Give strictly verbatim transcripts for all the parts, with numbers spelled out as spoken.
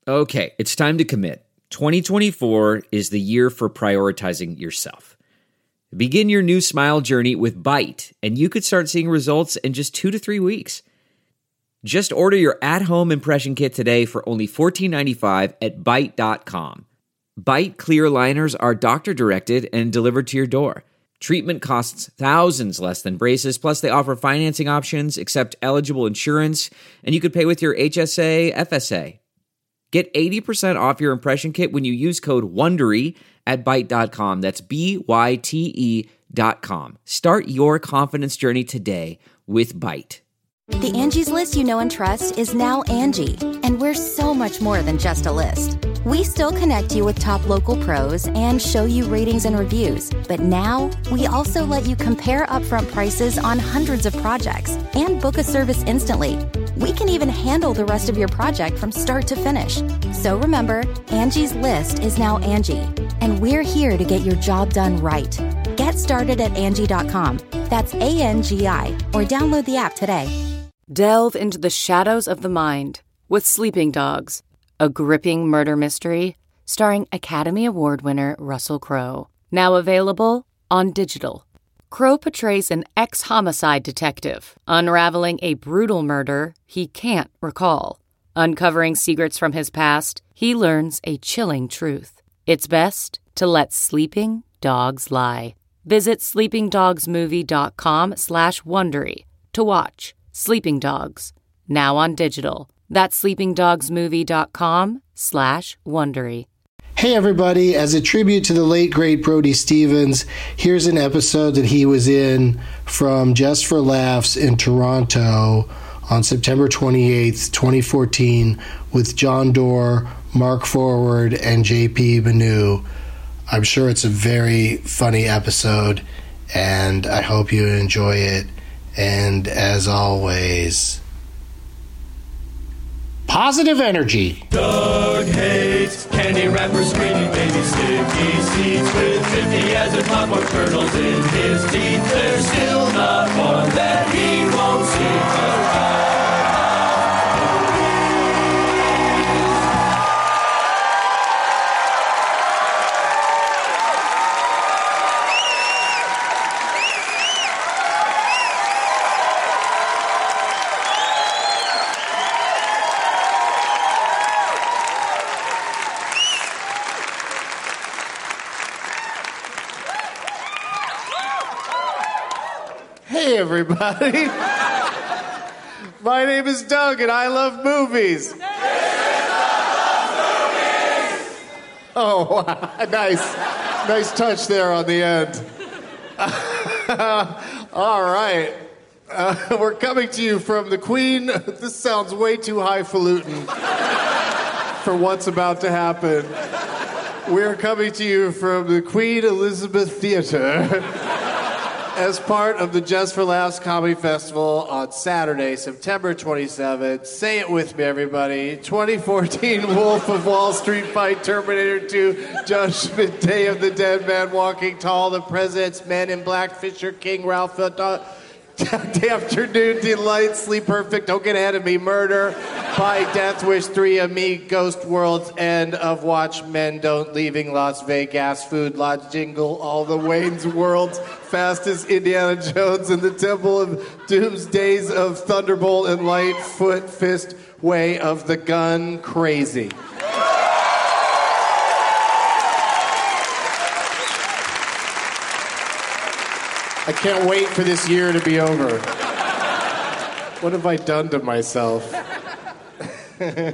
Okay, it's time to commit. twenty twenty-four is the year for prioritizing yourself. Begin your new smile journey with Byte, and you could start seeing results in just two to three weeks. Just order your at-home impression kit today for only fourteen ninety-five at byte dot com. Byte clear aligners are doctor-directed and delivered to your door. Treatment costs thousands less than braces, plus they offer financing options, accept eligible insurance, and you could pay with your H S A, F S A. Get eighty percent off your impression kit when you use code WONDERY at byte dot com. That's B Y T E dot com. Start your confidence journey today with Byte. The Angie's List you know and trust is now Angie, and we're so much more than just a list. We still connect you with top local pros and show you ratings and reviews, but now we also let you compare upfront prices on hundreds of projects and book a service instantly. We can even handle the rest of your project from start to finish. So remember, Angie's List is now Angie, and we're here to get your job done right. Get started at Angie dot com. That's A N G I, or download the app today. Delve into the shadows of the mind with Sleeping Dogs, a gripping murder mystery starring Academy Award winner Russell Crowe. Now available on digital. Crowe portrays an ex-homicide detective unraveling a brutal murder he can't recall. Uncovering secrets from his past, he learns a chilling truth. It's best to let sleeping dogs lie. Visit sleepingdogsmovie.com slash Wondery to watch Sleeping Dogs, now on digital. That's sleepingdogsmovie.com slash Wondery. Hey everybody, as a tribute to the late great Brody Stevens, here's an episode that he was in from Just for Laughs in Toronto on September twenty-eighth, twenty fourteen with John Doerr, Mark Forward, and J P Banu. I'm sure it's a very funny episode, and I hope you enjoy it. And as always, positive energy. Doug hates candy wrappers, screaming baby sticky seeds with fifty as a popcorn kernels in his teeth. There's still not one that he won't see. Hey everybody, my name is Doug and I love movies. Oh, wow. nice, nice touch there on the end. All right, uh, we're coming to you from the Queen. This sounds way too highfalutin for what's about to happen. We're coming to you from the Queen Elizabeth Theater as part of the Just for Laughs Comedy Festival on Saturday, September twenty-seventh. Say it with me, everybody. twenty fourteen Wolf of Wall Street Fight, Terminator two, Judgment Day of the Dead Man Walking Tall, The President's Men in Black, Fisher King, Ralph Day Afternoon Delight, Sleep Perfect, Don't Get Ahead of Me, Murder, by Death Wish three, of Me, Ghost, World's End, Of Watchmen, Don't, Leaving Las Vegas, Food Lodge, Jingle, All the Wayne's Worlds, Fastest, Indiana Jones, and the Temple of Doom's Days of Thunderbolt and Lightfoot, Fist, Way of the Gun, Crazy. I can't wait for this year to be over. What have I done to myself? uh,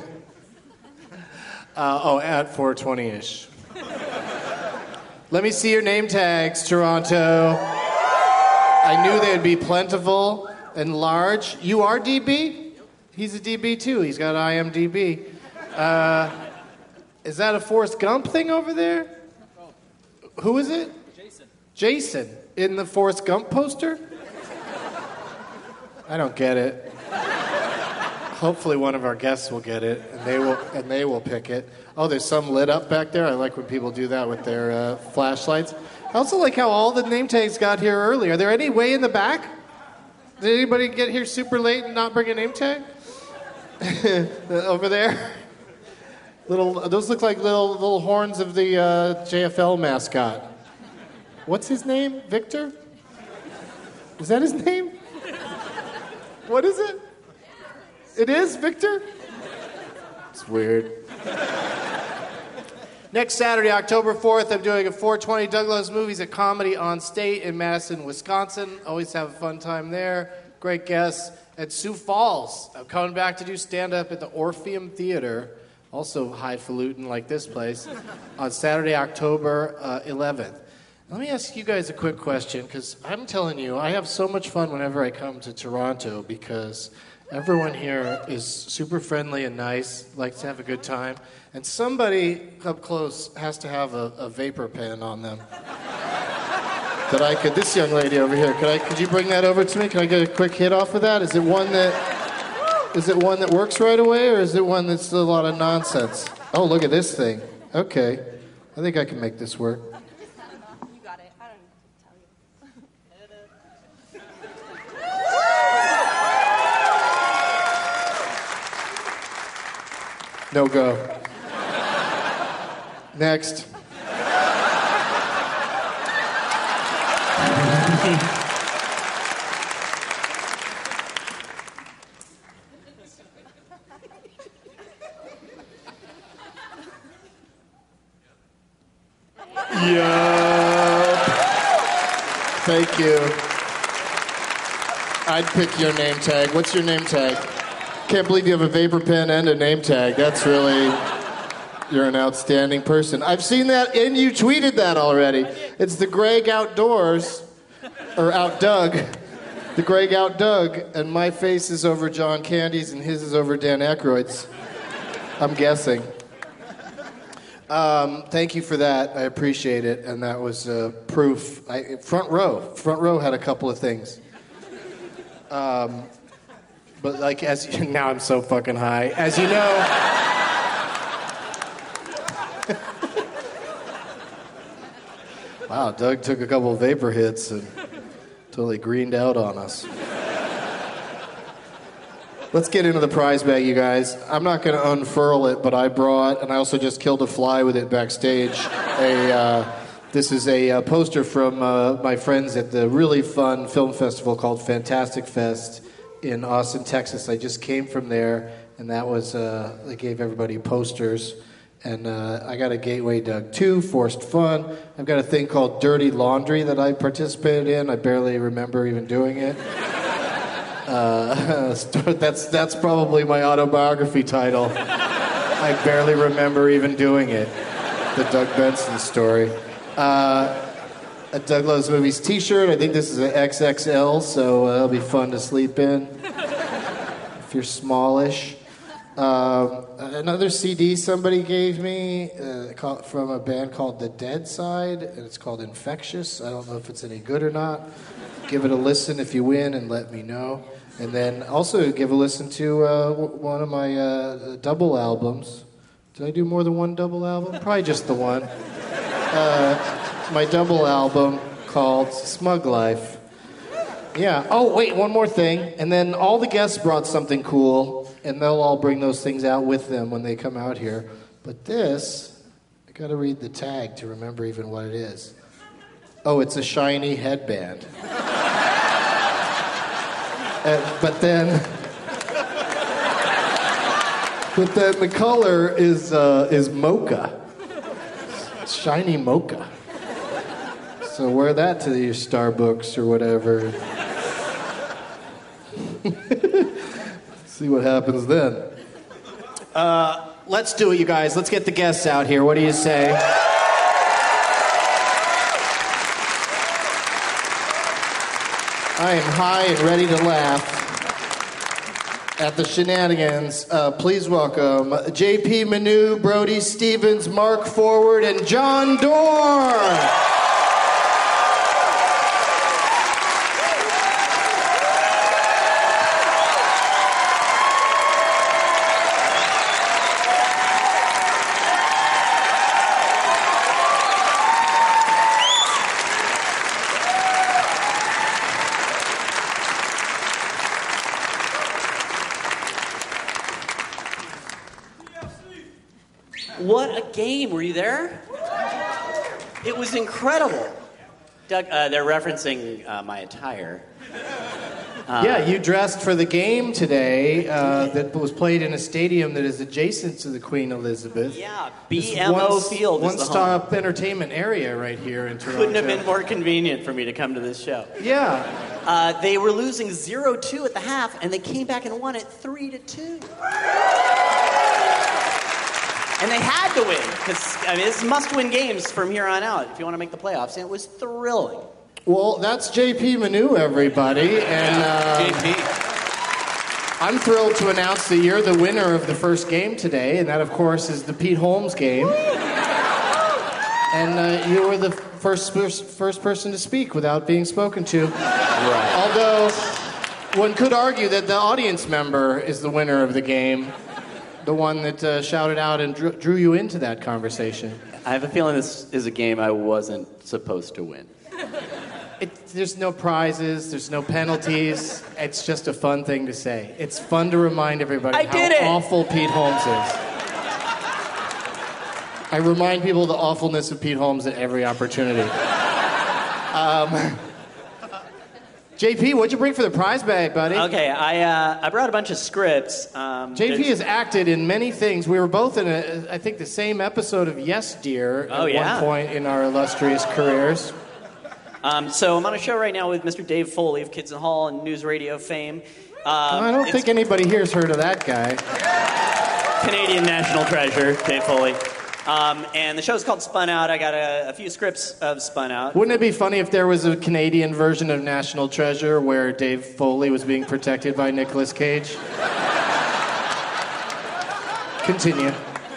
oh, at four twenty-ish. Let me see your name tags, Toronto. I knew they'd be plentiful and large. You are D B? He's a D B too. He's got I M D B. Uh, is that a Forrest Gump thing over there? Who is it? Jason. Jason. In the Forrest Gump poster? I don't get it. Hopefully one of our guests will get it, and they will and they will pick it. Oh, there's some lit up back there. I like when people do that with their uh, flashlights. I also like how all the name tags got here early. Are there any way in the back? Did anybody get here super late and not bring a name tag? Over there? Little, those look like little little horns of the uh, J F L mascot. What's his name? Victor? Is that his name? What is it? It is Victor? It's weird. Next Saturday, October fourth, I'm doing a four twenty Doug Loves Movies at Comedy on State in Madison, Wisconsin. Always have a fun time there. Great guests. At Sioux Falls, I'm coming back to do stand-up at the Orpheum Theater, also highfalutin like this place, on Saturday, October uh, eleventh. Let me ask you guys a quick question, because I'm telling you, I have so much fun whenever I come to Toronto, because everyone here is super friendly and nice, likes to have a good time, and somebody up close has to have a, a vapor pen on them. That I could, this young lady over here, could I, could you bring that over to me? Can I get a quick hit off of that? Is it one that, is it one that works right away, or is it one that's a lot of nonsense? Oh, look at this thing. Okay, I think I can make this work. You got it. I don't need to tell you. No go. Next. Yeah. Thank you. I'd pick your name tag. What's your name tag? Can't believe you have a vapor pen and a name tag. That's really... You're an outstanding person. I've seen that, and you tweeted that already. It's the Greg Outdoors, or Out Doug. The Greg Out Doug, and my face is over John Candy's, and his is over Dan Aykroyd's. I'm guessing. Um, thank you for that. I appreciate it, and that was uh, proof. I, front row. Front row had a couple of things. Um, but like, as you, now I'm so fucking high. As you know... Wow, Doug took a couple of vapor hits and totally greened out on us. Let's get into the prize bag, you guys. I'm not going to unfurl it, but I brought, and I also just killed a fly with it backstage. A uh, this is a uh, poster from uh, my friends at the really fun film festival called Fantastic Fest in Austin, Texas. I just came from there, and that was uh, they gave everybody posters. And uh, I got a Gateway Doug two, Forced Fun. I've got a thing called Dirty Laundry that I participated in. I barely remember even doing it. Uh, that's that's probably my autobiography title. I barely remember even doing it. The Doug Benson story. Uh, a Doug Loves Movies t-shirt. I think this is an X X L, so uh, it'll be fun to sleep in if you're smallish. Um, another C D somebody gave me uh, called, from a band called The Dead Side, and it's called Infectious. I don't know if it's any good or not. Give it a listen if you win and let me know. And then also give a listen to uh, w- one of my uh, double albums. Did I do more than one double album? Probably just the one. Uh, my double album called Smug Life. Yeah. Oh, wait, one more thing. And then all the guests brought something cool. And they'll all bring those things out with them when they come out here. But this, I gotta read the tag to remember even what it is. Oh, it's a shiny headband. uh, but then, but then the color is uh, is mocha, shiny mocha. So wear that to your Starbucks or whatever. See what happens then. Uh, let's do it, you guys. Let's get the guests out here. What do you say? I am high and ready to laugh at the shenanigans. Uh, please welcome J P Manu, Brody Stevens, Mark Forward, and John Dorn. What a game. Were you there? It was incredible. Doug, uh, they're referencing uh, my attire. Uh, yeah, you dressed for the game today uh, that was played in a stadium that is adjacent to the Queen Elizabeth. Yeah, B M O One, Field is the one-stop home. entertainment area right here in Toronto. Couldn't have been more convenient for me to come to this show. Yeah. Uh, they were losing zero two at the half, and they came back and won it three to two. And they had to win, because I mean, it's must-win games from here on out if you want to make the playoffs, and it was thrilling. Well, that's J P Manu, everybody, and uh, J P. I'm thrilled to announce that you're the winner of the first game today, and that, of course, is the Pete Holmes game. And uh, you were the first first person to speak without being spoken to. Right. Although one could argue that the audience member is the winner of the game, the one that uh, shouted out and drew, drew you into that conversation. I have a feeling this is a game I wasn't supposed to win. It, there's no prizes, there's no penalties. It's just a fun thing to say. It's fun to remind everybody I how did it. awful Pete Holmes is. I remind people of the awfulness of Pete Holmes at every opportunity. Um, J P, what'd you bring for the prize bag, buddy? Okay, I uh, I brought a bunch of scripts. Um, J P there's- has acted in many things. We were both in, a, I think, the same episode of Yes, Dear Oh, at yeah. one point in our illustrious careers. Um, so I'm on a show right now with Mister Dave Foley of Kids in Hall and News Radio fame. Um, I don't it's think anybody here's heard of that guy. Canadian national treasure, Dave Foley. Um, and the show's called Spun Out. I got a, a few scripts of Spun Out. Wouldn't it be funny if there was a Canadian version of National Treasure where Dave Foley was being protected by Nicolas Cage? Continue.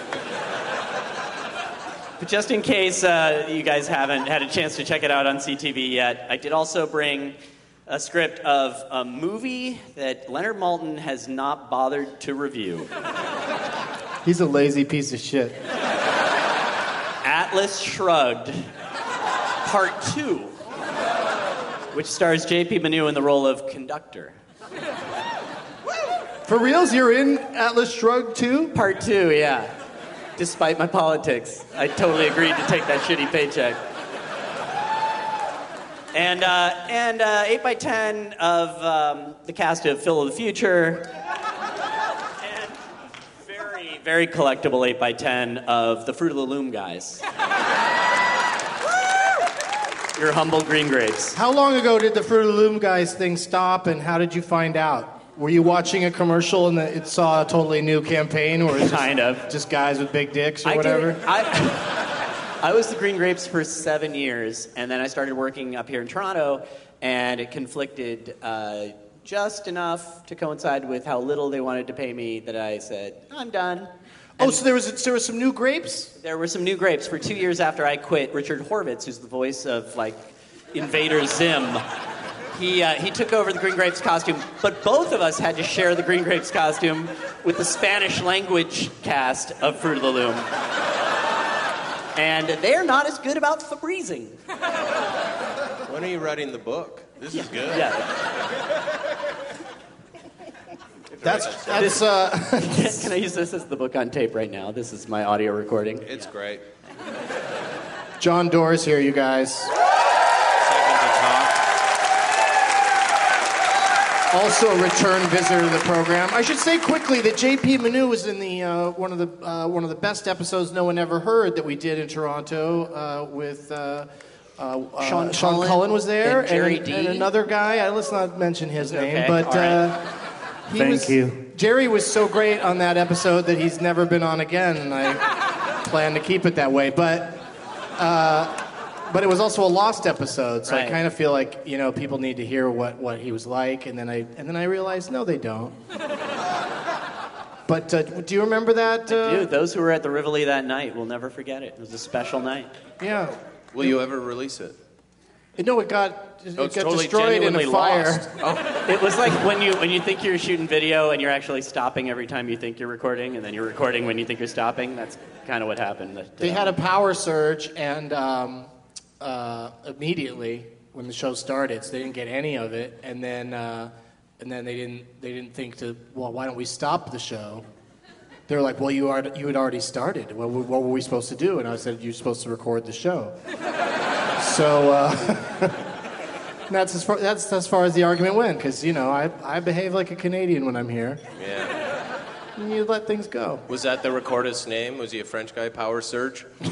But just in case uh, you guys haven't had a chance to check it out on C T V yet, I did also bring a script of a movie that Leonard Maltin has not bothered to review. He's a lazy piece of shit. Atlas Shrugged, Part two, which stars J P Manu in the role of conductor. For reals, you're in Atlas Shrugged too? Part two, yeah. Despite my politics, I totally agreed to take that shitty paycheck. And uh, and uh, eight by ten of um, the cast of Phil of the Future. And very, very collectible eight by ten of the Fruit of the Loom guys. Your humble green grapes. How long ago did the Fruit of the Loom guys thing stop, and how did you find out? Were you watching a commercial and it saw a totally new campaign, or was it kind just, of just guys with big dicks or I whatever? Did, I, I was the Green Grapes for seven years, and then I started working up here in Toronto, and it conflicted uh, just enough to coincide with how little they wanted to pay me that I said, I'm done. Oh, And so there was there was some new grapes? there were some new grapes. For two years after I quit, Richard Horvitz, who's the voice of, like, Invader Zim, He, uh, he took over the Green Grapes costume, but both of us had to share the Green Grapes costume with the Spanish language cast of Fruit of the Loom. And they're not as good about Febrezing. When are you writing the book? This is good. Yeah. That's that's uh Can I use this as the book on tape right now? This is my audio recording. It's great. John Doerr's here, you guys. Second to top. Also a return visitor to the program. I should say quickly that J P Manu was in the uh, one of the uh, one of the best episodes no one ever heard that we did in Toronto uh, with uh, uh, uh, Sean Sean Cullen Cullen was there, and Jerry and, D. and another guy. I, let's not mention his name, Okay, but all right. uh, he Thank was, you. Jerry was so great on that episode that he's never been on again, and I plan to keep it that way. But. Uh, But it was also a lost episode, so Right. I kind of feel like, you know, people need to hear what, what he was like, and then I and then I realized no, they don't. But uh, do you remember that? Uh, Dude, those who were at the Rivoli that night will never forget it. It was a special night. Yeah. Will you ever release it? No, it got it Oh, it's got totally destroyed in a genuinely fire. lost. Oh. It was like when you when you think you're shooting video and you're actually stopping every time you think you're recording, and then you're recording when you think you're stopping. That's kind of what happened. That, They uh, had a power surge, and um, uh, immediately when the show started, so they didn't get any of it, and then uh, and then they didn't they didn't think to well, why don't we stop the show? they were like, well, you are, you had already started. What, what were we supposed to do? And I said, you're supposed to record the show. So uh, that's, as far, that's as far as the argument went, because, you know, I, I behave like a Canadian when I'm here. Yeah. And you let things go. Was that the recordist's name? Was he a French guy, Power Surge? Is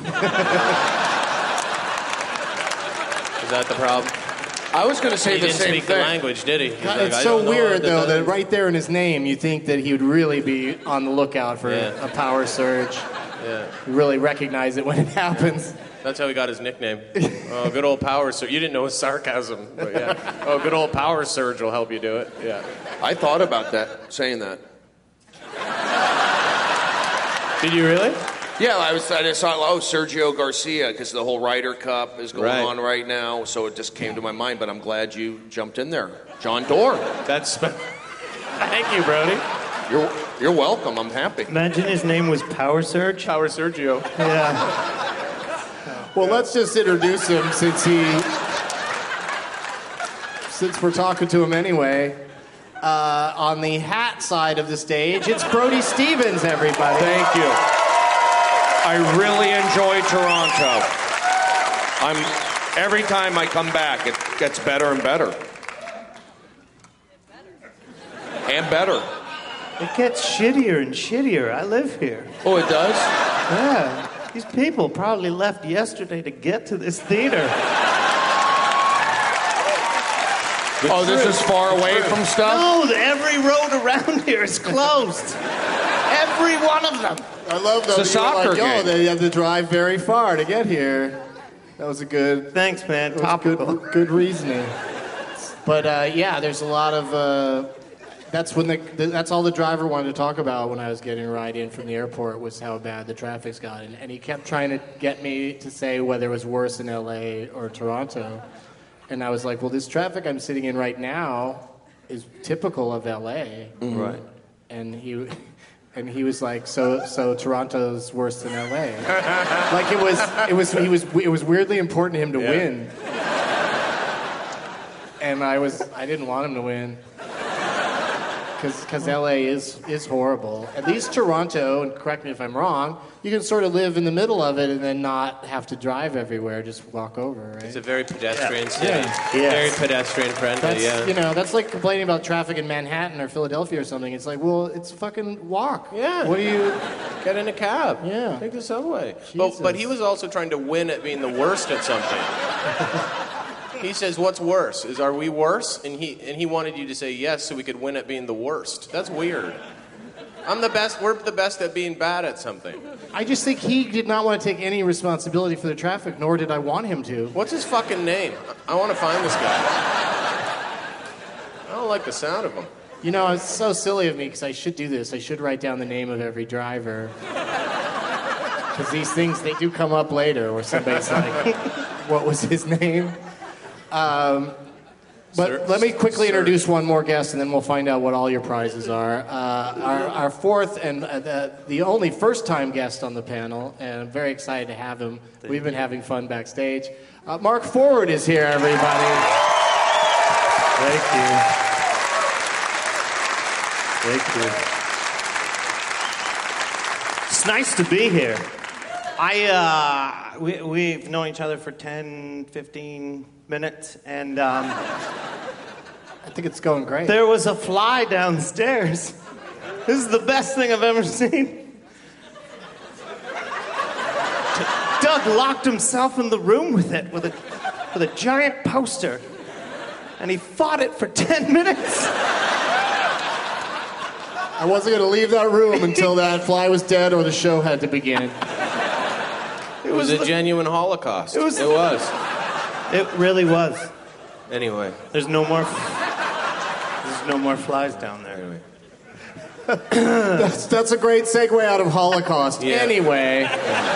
that the problem? I was going to say he the didn't same speak thing. the language, did he? He's God, like, it's I so don't know weird, the- though, the- that right there in his name, you think that he would really be on the lookout for Yeah. a power surge. Yeah. You really recognize it when it happens. That's how he got his nickname. Oh, good old Power Surge. You didn't know his sarcasm, but yeah. Oh, good old Power Surge will help you do it. Yeah. I thought about that, saying that. Did you really? Yeah, I was. I just thought, oh, Sergio Garcia, because the whole Ryder Cup is going Right. on right now, so it just came to my mind. But I'm glad you jumped in there, John Doerr. That's. Thank you, Brody. You're you're welcome. I'm happy. Imagine his name was Power Surge. Power Sergio. Yeah. Well, let's just introduce him since he, since we're talking to him anyway. Uh, on the hat side of the stage, it's Brody Stevens, everybody. Thank you. I really enjoy Toronto. I'm every time I come back, it gets better and better. And better. It gets shittier and shittier. I live here. Oh, it does? Yeah. These people probably left yesterday to get to this theater. Oh, this is far away from stuff? No, every road around here is closed. Every one of them. I love those. It's a soccer like, game. Oh, they have to drive very far to get here. That was a good. Thanks, man. That was good, Topical. good reasoning. But uh, yeah, there's a lot of. Uh, that's when the, the. That's all the driver wanted to talk about when I was getting a ride in from the airport was how bad the traffic's got, and, and he kept trying to get me to say whether it was worse in L A or Toronto, and I was like, well, this traffic I'm sitting in right now is typical of L A. Mm-hmm. Right. And he. And he was like, "So, so Toronto's worse than L A." Like it was, it was, he was, it was weirdly important to him to Yeah. win. And I was, I didn't want him to win, because because L A is is horrible. At least Toronto, and correct me if I'm wrong, you can sort of live in the middle of it and then not have to drive everywhere. Just walk over, right? It's a very pedestrian city. Yeah. Yes. Very pedestrian friendly, That's, yeah. you know, that's like complaining about traffic in Manhattan or Philadelphia or something. It's like, well, it's fucking walk. Yeah. What do you? Get in a cab. Yeah. Take the subway. But, but he was also trying to win at being the worst at something. He says, what's worse? Is are we worse? And he and he wanted you to say yes so we could win at being the worst. That's weird. I'm the best. We're the best at being bad at something. I just think he did not want to take any responsibility for the traffic, nor did I want him to. What's his fucking name? I want to find this guy. I don't like the sound of him. You know, it's so silly of me because I should do this. I should write down the name of every driver. Because these things, they do come up later where somebody's like, what was his name? Um, but Sir- let me quickly Sir. introduce one more guest, and then we'll find out what all your prizes are. Uh, our, our fourth and uh, the, the only first-time guest on the panel, and I'm very excited to have him. We've been having fun backstage. Uh, Mark Forward is here, everybody. Thank you. Thank you. It's nice to be here. I, uh, we, we've known each other for ten, fifteen minutes, and um, I think it's going great. there was a fly downstairs. This is the best thing I've ever seen. Doug locked himself in the room with it, with a, with a giant poster, and he fought it for ten minutes. I wasn't going to leave that room until that fly was dead or the show had to begin. It was a genuine Holocaust. It was- It was. It really was. Anyway. There's no more. There's no more flies down there. Anyway. That's, that's a great segue out of Holocaust. Yeah. Anyway.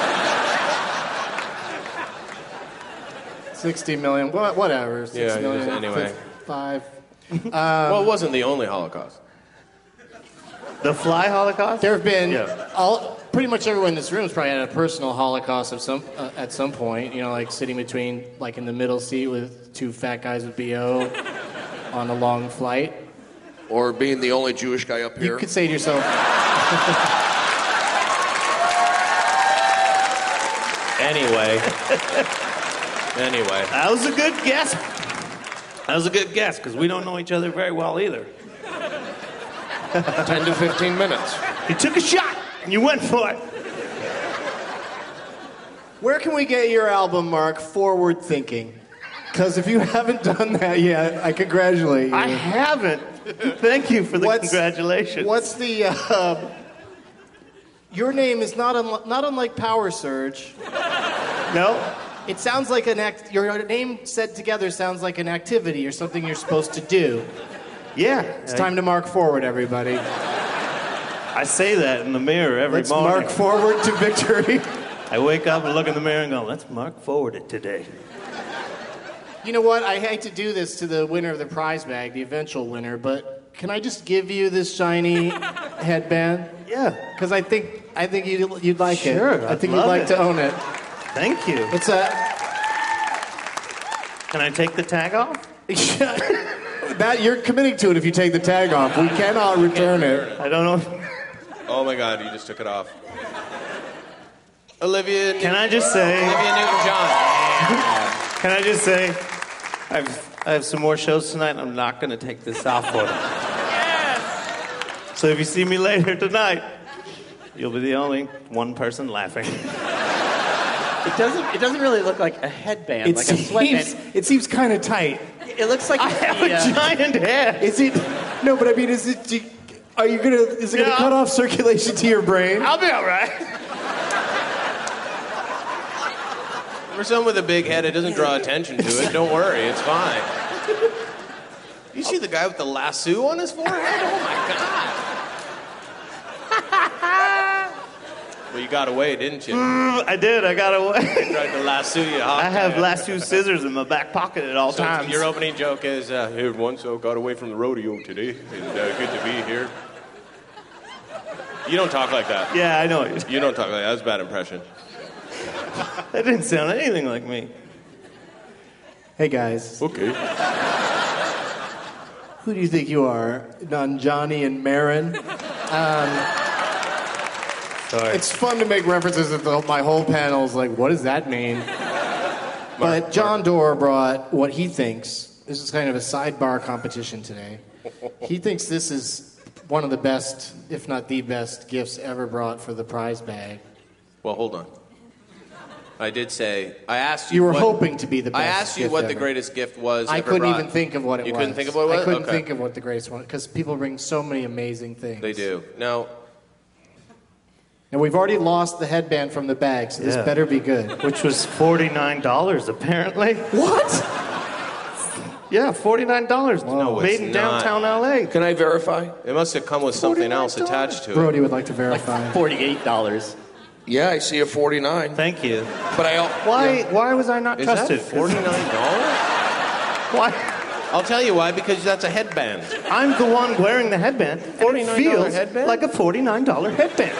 sixty million, wha- whatever. six Yeah, million, just anyway. Five. Well, it wasn't the only Holocaust. The fly Holocaust? There have been Yeah. all, pretty much everyone in this room has probably had a personal Holocaust of some uh, at some point. You know, like sitting between, like in the middle seat with two fat guys with B O on a long flight. Or being the only Jewish guy up You here. could say to yourself, Anyway. Anyway. That was a good guess. That was a good guess, because we don't know each other very well either. ten to fifteen minutes. You took a shot, and you went for it. Where can we get your album, Mark, Forward Thinking? Because if you haven't done that yet, I congratulate you. I haven't. Thank you for the What's- congratulations. What's the... Uh, your name is not, unli- not unlike Power Surge. No? It sounds like an act... Your name said together sounds like an activity or something you're supposed to do. Yeah. It's time to mark forward, everybody. I say that in the mirror every Let's morning. mark forward to victory. I wake up and look in the mirror and go, let's mark forward it today. You know what? I hate to do this to the winner of the prize bag, the eventual winner, but can I just give you this shiny headband? Yeah. Because I think I think you'd, you'd like it. Sure, I I'd think you'd love like it. to own it. Thank you. It's a... Can I take the tag off? that you're committing to it if you take the tag off. We cannot return it. I don't know. Oh my God, you just took it off. Olivia. Can I just say? Olivia Newton-John. Can I just say? I've I have some more shows tonight. I'm not going to take this off for them. Yes. So if you see me later tonight, you'll be the only one person laughing. It doesn't. It doesn't really look like a headband, It like a seems, sweatband. it seems kind of tight. It looks like I the, have a uh, giant head. Is it? No, but I mean, is it? do- Are you gonna? Is it gonna Yeah. cut off circulation to your brain? I'll be all right. For someone with a big head, it doesn't draw attention to it. Don't worry, it's fine. You see the guy with the lasso on his forehead? Oh my God. Well, you got away, didn't you? Mm, I did. I got away. They tried to lasso you. Hawk. I have lasso scissors in my back pocket at all So times. your opening joke is, uh, here once I got away from the rodeo today, and uh, good to be here. You don't talk like that. Yeah, I know it. You don't talk like that. That's a bad impression. That didn't sound anything like me. Hey guys, Okay. who do you think you are? Nanjani and Marin. Sorry. It's fun to make references that the, my whole panel's like, what does that mean? But John Doerr brought what he thinks. This is kind of a sidebar competition today. He thinks this is one of the best, if not the best, gifts ever brought for the prize bag. Well, hold on. I did say, I asked you. You were what, hoping to be the best. I asked you gift what the ever. greatest gift was. I ever couldn't brought. even think of what it you was. You couldn't think of what it was? I couldn't Okay. think of what the greatest one, because people bring so many amazing things. They do. Now, Now, we've already lost the headband from the bag, so this Yeah. better be good. Which was forty-nine dollars, apparently. What? Yeah, forty-nine dollars. No, it's Made in not. downtown L A. Can I verify? it must have come with something else attached to it. Brody would like to verify. forty-eight dollars. Yeah, I see a forty-nine. Thank you. But I. Why? Why was I not Is trusted? that forty-nine dollars? Why? I'll tell you why, because that's a headband. I'm the one wearing the headband. and it forty-nine dollars feels headband? like a forty-nine dollars headband.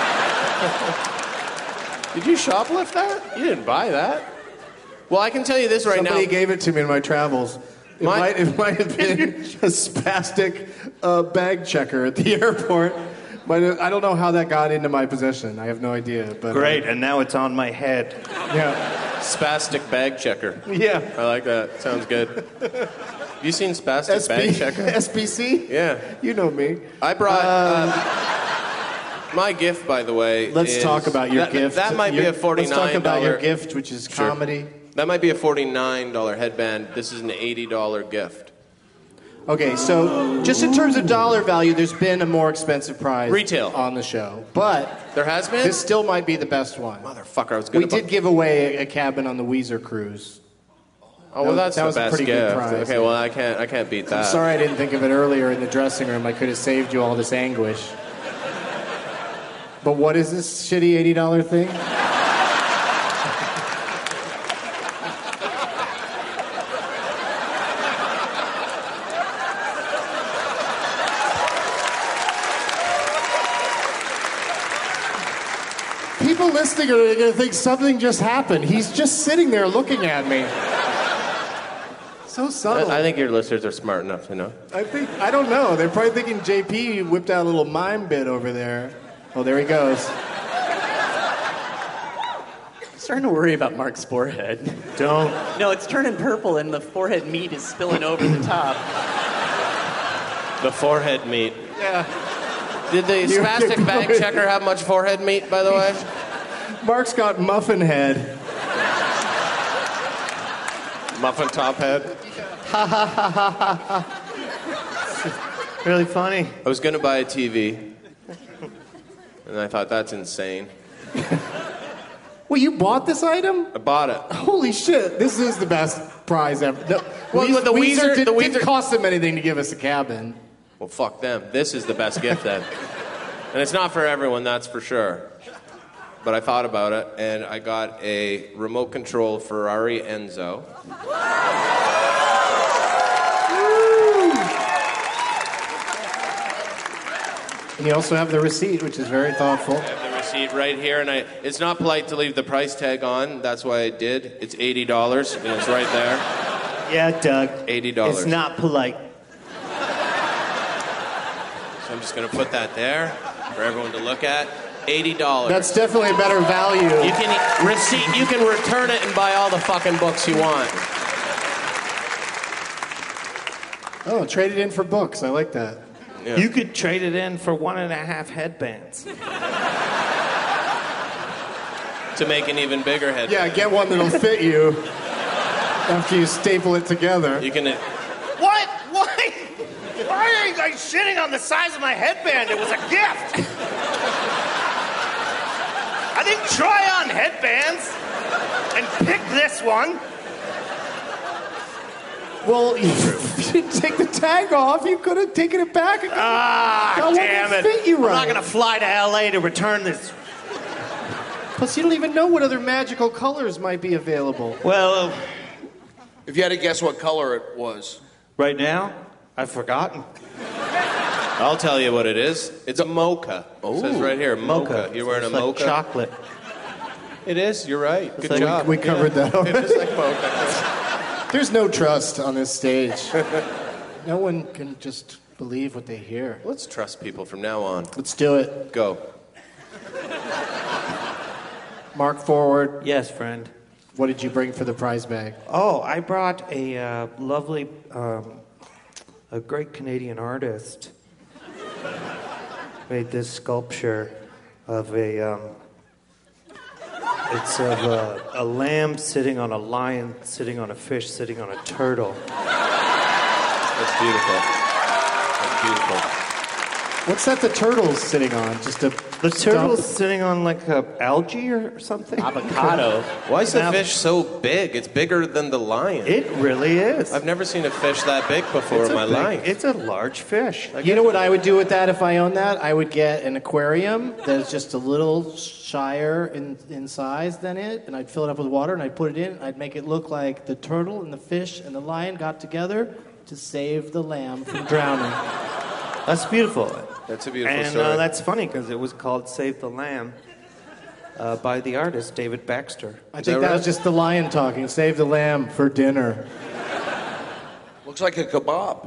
Did you shoplift that? You didn't buy that. Well, I can tell you this right Somebody now. gave it to me in my travels. It, My- might, it might have been a spastic uh, bag checker at the airport. But I don't know how that got into my possession. I have no idea. But Great, and now it's on my head. Yeah. Spastic bag checker. Yeah. I like that. Sounds good. Have you seen Spastic S P bag checker? S P C? Yeah. You know me. I brought uh, my gift, by the way. Let's is- talk about your that, gift. That might be Your- a forty-nine dollars. Let's talk about your gift, which is Sure. comedy. That might be a forty-nine dollars headband. This is an eighty dollars gift. Okay, so just in terms of dollar value, there's been a more expensive prize Retail. on the show. But There has been? this still might be the best one. Motherfucker, I was going We to... did give away a, a cabin on the Weezer cruise. Oh, well, that was- that's that the was a best pretty good gift. prize, Okay, yeah. well, I can't, I can't beat that. I'm sorry I didn't think of it earlier in the dressing room. I could have saved you all this anguish. But what is this shitty eighty dollars thing? People listening are going to think something just happened. He's just sitting there looking at me. So subtle. I, I think your listeners are smart enough to know. I think, I don't know. They're probably thinking J P whipped out a little mime bit over there. Oh, there he goes. starting to worry about Mark's forehead. Don't. No, it's turning purple and the forehead meat is spilling over the top. The forehead meat. Yeah. Did the You- spastic bag checker have much forehead meat, by the way? Mark's got muffin head. Muffin top head. Ha ha ha ha ha ha. Really funny. I was going to buy a T V, and I thought, that's insane. Well, you bought this item? I bought it. Holy shit, this is the best prize ever. The, Well, Weezer, the Weezer- did, the didn't Weezer- cost them anything to give us a cabin. Well, fuck them. This is the best gift then. And it's not for everyone, that's for sure. But I thought about it, and I got a remote control Ferrari Enzo. And you also have the receipt, which is very thoughtful. I have the receipt right here, and I, it's not polite to leave the price tag on. That's why I did. It's eighty dollars, and it's right there. Yeah, Doug. eighty dollars. It's not polite. So I'm just going to put that there for everyone to look at. eighty dollars. That's definitely a better value. You can receipt. You can return it and buy all the fucking books you want. Oh, trade it in for books. I like that. Yeah. You could trade it in for one and a half headbands. To make an even bigger head. Yeah, get one that'll fit you after you staple it together. You can. What? Why? Why are you guys shitting on the size of my headband? It was a gift. I didn't try on headbands and pick this one. Well, you didn't take the tag off. You could have taken it back. And Ah, That damn wouldn't it. fit you I'm right. not going to fly to L A to return this. Plus, you don't even know what other magical colors might be available. Well, If you had to guess what color it was. right now, I've forgotten. I'll tell you what it is. It's a mocha. It says right here, mocha. You're wearing a It's like mocha. chocolate. It is. You're right. Good like- job. We covered Yeah. that already. It is like mocha. There's no trust on this stage. No one can just believe what they hear. Let's trust people from now on. Let's do it. Go. Mark forward. Yes, friend. What did you bring for the prize bag? Oh, I brought a uh, lovely, um, a great Canadian artist made this sculpture of a, um, it's of a, a lamb sitting on a lion, sitting on a fish, sitting on a turtle. That's beautiful. That's beautiful. What's that the turtle's sitting on? Just a The turtle's sitting on like a algae or something. Avocado. Why is the Now- fish so big? It's bigger than the lion. It really is. I've never seen a fish that big before It's in a my big- life. It's a large fish. You know what I would do with that if I owned that? I would get an aquarium that's just a little shyer in, in size than it, and I'd fill it up with water, and I'd put it in. I'd make it look like the turtle and the fish and the lion got together to save the lamb from drowning. That's beautiful. That's a beautiful And story. uh, that's funny because it was called Save the Lamb uh, by the artist David Baxter. I Is think that that right? was just the lion talking. Save the lamb for dinner. Looks like a kebab.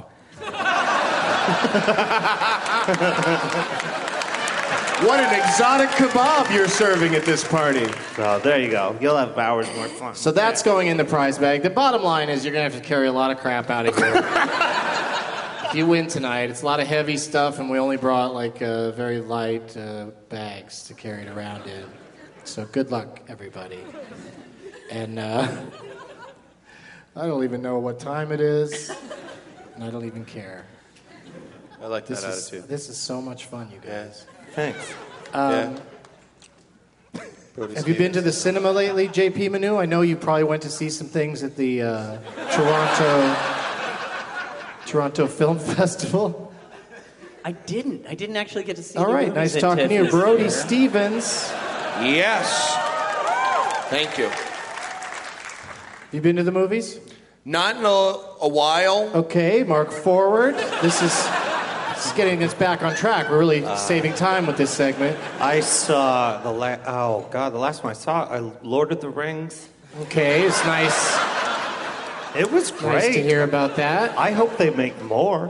What an exotic kebab you're serving at this party. So there you go. You'll have hours more fun. So that's going in the prize bag. The bottom line is you're going to have to carry a lot of crap out of here. If you win tonight, it's a lot of heavy stuff, and we only brought like uh, very light uh, bags to carry it around in. So good luck, everybody. And uh, I don't even know what time it is, and I don't even care. I like that This is, attitude. this is so much fun, you guys. Thanks. Um, Brody Have you been to Stevens. the cinema lately, J P Manu? I know you probably went to see some things at the uh, Toronto Toronto Film Festival. I didn't. I didn't actually get to see. All any right, movies nice at talking to you, TIFF Brody this year. Stevens. Yes. Thank you. You been to the movies? Not in a, a while. Okay, Mark forward. This is this is getting us back on track. We're really saving time with this segment. I saw the la- oh god, the last one I saw, I Lord of the Rings. Okay, it's nice. It was great. Nice to hear about that. I hope they make more.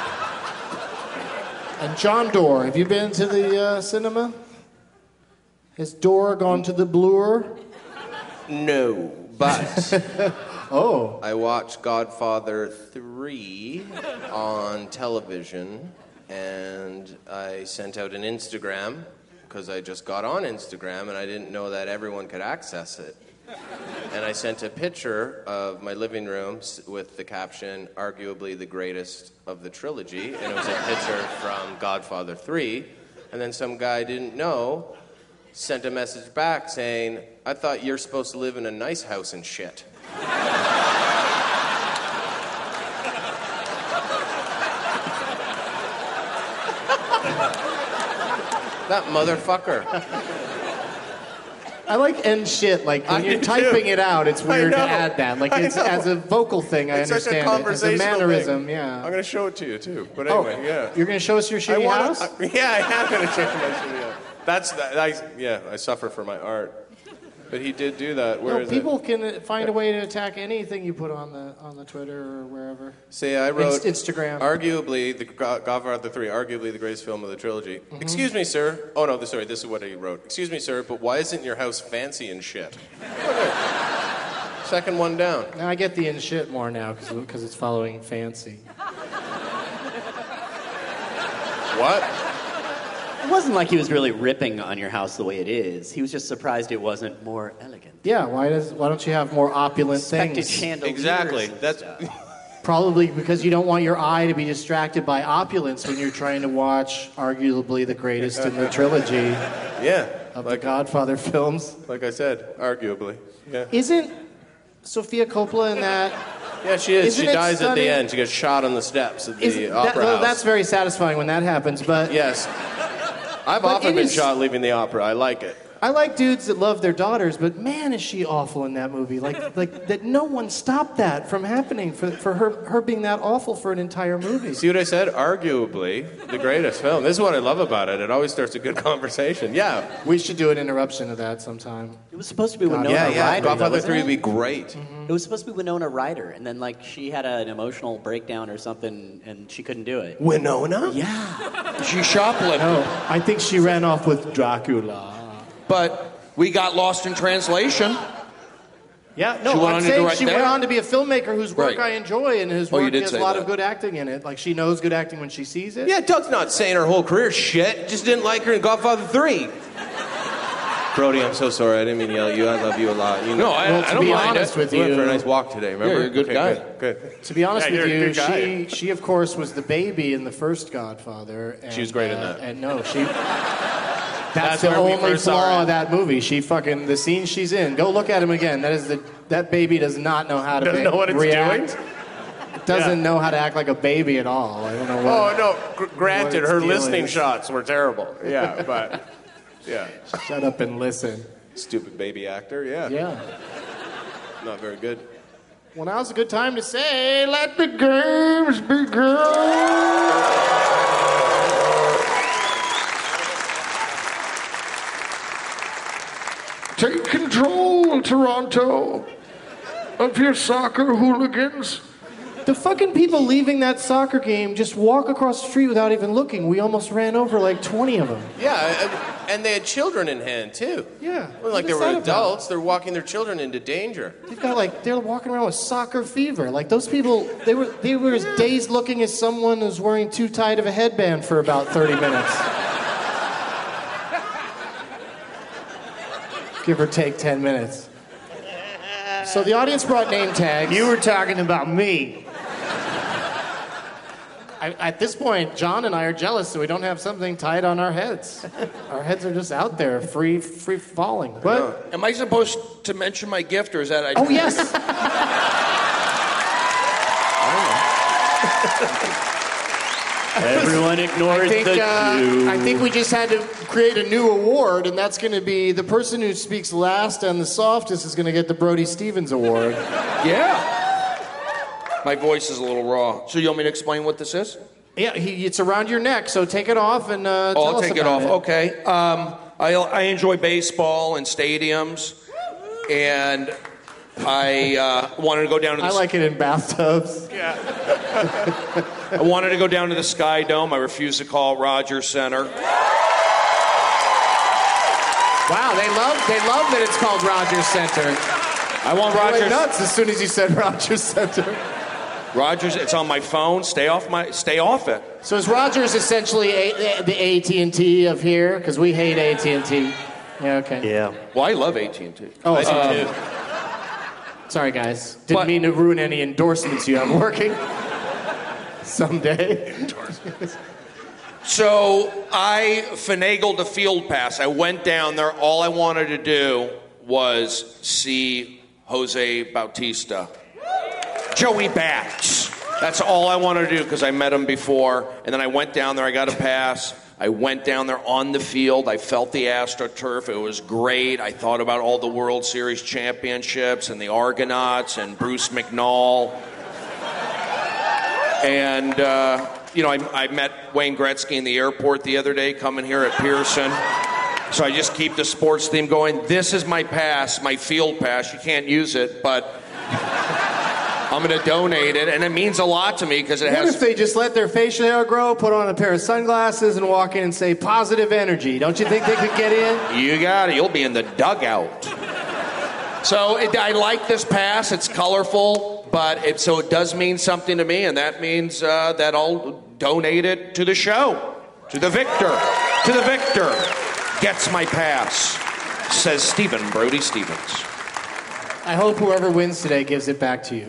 And John Doerr, have you been to the uh, cinema? Has Dora gone to the Bloor? No, but oh, I watched Godfather three on television, and I sent out an Instagram because I just got on Instagram and I didn't know that everyone could access it. And I sent a picture of my living room with the caption, "Arguably the greatest of the trilogy," and it was a picture from Godfather three. And then some guy I didn't know sent a message back saying, "I thought you're supposed to live in a nice house and shit." That motherfucker. I like and shit. Like when I you're do typing too. it out, it's weird to I know. add that. Like I it's know. as a vocal thing. I It's such a understand it. As a conversational mannerism, thing. yeah. I'm going to show it to you too. But Oh, anyway, yeah. you're gonna show us your shitty I wanna- house? I- yeah, I am going to show you my shitty house. That's that. I, yeah, I suffer for my art. But he did do that. Where No, is people it? can find a way to attack anything you put on the on the Twitter or wherever. See, I wrote Inst- Instagram. Arguably, the Go- Godfather three, arguably the greatest film of the trilogy. Mm-hmm. Excuse me, sir. Oh no, this, sorry, this is what he wrote. Excuse me, sir, but why isn't your house fancy and shit? Second one down. Now I get the in shit more now because it's following fancy. What? It wasn't like he was really ripping on your house the way it is. He was just surprised it wasn't more elegant. Yeah, why does why don't you have more opulent Expected things? chandeliers Exactly. and That's stuff. Probably because you don't want your eye to be distracted by opulence when you're trying to watch arguably the greatest in the trilogy yeah. of Like, the Godfather films. like I said, arguably. Yeah. Isn't Sofia Coppola in that? Yeah, she is. Isn't She it dies at the stunning? end. She gets shot on the steps of the Isn't opera that, well, house. that's very satisfying when that happens, but Yes. I've But often it been is- shot leaving the opera. I like it. I like dudes that love their daughters, but man, is she awful in that movie. Like, like that no one stopped that from happening for, for her, her being that awful for an entire movie. See what I said? Arguably the greatest film. This is what I love about it. It always starts a good conversation. Yeah. We should do an interruption of that sometime. It was supposed to be Winona Yeah, yeah. Ryder. though, Godfather wasn't three it? would be great. It was supposed to be Winona Ryder, and then like she had an emotional breakdown or something, and she couldn't do it. Winona? Yeah. She shoplifted. Oh, I think she ran off with Dracula. But we got lost in translation. Yeah, no, She went I'm on to saying direct she that? went on to be a filmmaker whose work Right. I enjoy and whose Oh, you work did has say a lot that. of good acting in it. Like she knows good acting when she sees it. Yeah, Doug's not saying her whole career shit. Just didn't like her in Godfather three. Brody, I'm so sorry. I didn't mean to yell at you. I love you a lot. You know, No, I, Well, I to don't be mind honest it. with we went you, for a nice walk today. Remember? Yeah, you're a good Okay, guy. Good. good. to be honest Yeah, with you're a you, good guy. she she of course was the baby in the first Godfather. And, She was great in uh, that. And no, she. That's, That's the where we only first saw her flaw at. of that movie. She fucking the scene she's in. Go look at him again. That is the that baby does not know how to Doesn't be- know what it's react. doing? Doesn't Yeah. know how to act like a baby at all. I don't know what. Oh no! Gr- granted, its her deal listening is. shots were terrible. Yeah, but yeah, Shut up and listen. stupid baby actor. Yeah, Yeah. not very good. Well, now's a good time to say, let the games begin. Take control, Toronto, of your soccer hooligans. The fucking people leaving that soccer game just walk across the street without even looking. We almost ran over like twenty of them. Yeah, and, and they had children in hand too. Yeah. It wasn't like they What's were that about? adults. They're walking their children into danger. They've got like they're walking around with soccer fever. Like those people, they were they were as dazed looking as someone who's wearing too tight of a headband for about thirty minutes. Give or take ten minutes. So the audience brought name tags. You were talking about me. I, at this point, John and I are jealous that we don't have something tied on our heads. Our heads are just out there, free, free falling. What? Am I supposed to mention my gift, or is that? I Oh yes. Everyone ignores I think, the uh, Jew. I think we just had to create a new award, and that's going to be the person who speaks last and the softest is going to get the Brody Stevens Award. Yeah. My voice is a little raw. So you want me to explain what this is? Yeah, he, it's around your neck, so take it off and uh, Oh, tell I'll us take it about off. Okay. Um, I, I enjoy baseball and stadiums, and I uh, wanted to go down to the. I like it in bathtubs. I wanted to go down to the Sky Dome. I refused to call Rogers Center. Wow, they love they love that it's called Rogers Center. I want They went Rogers. nuts as soon as you said Rogers Center. Rogers, it's on my phone. Stay off my. Stay off it. So is Rogers essentially a, the A T and T of here? Because we hate A T and T. Yeah, okay. Yeah. Well, I love A T and T. Oh, I do um, too. sorry, guys. Didn't But- mean to ruin any endorsements you have working. Someday. So I finagled a field pass. I went down there. All I wanted to do was see Jose Bautista. Joey Bats. That's all I wanted to do because I met him before. And then I went down there. I got a pass. I went down there on the field. I felt the AstroTurf. It was great. I thought about all the World Series championships and the Argonauts and Bruce McNall. And, uh, you know, I, I met Wayne Gretzky in the airport the other day coming here at Pearson. So I just keep the sports theme going. This is my pass, my field pass. You can't use it, but I'm going to donate it. And it means a lot to me because it What has... if they just let their facial hair grow, put on a pair of sunglasses, and walk in and say positive energy? Don't you think they could get in? You got it. You'll be in the dugout. So it, I like this pass. It's colorful, but it, so it does mean something to me, and that means uh, that I'll donate it to the show, to the victor, to the victor. Gets my pass, says Stephen Brody Stevens. I hope whoever wins today gives it back to you.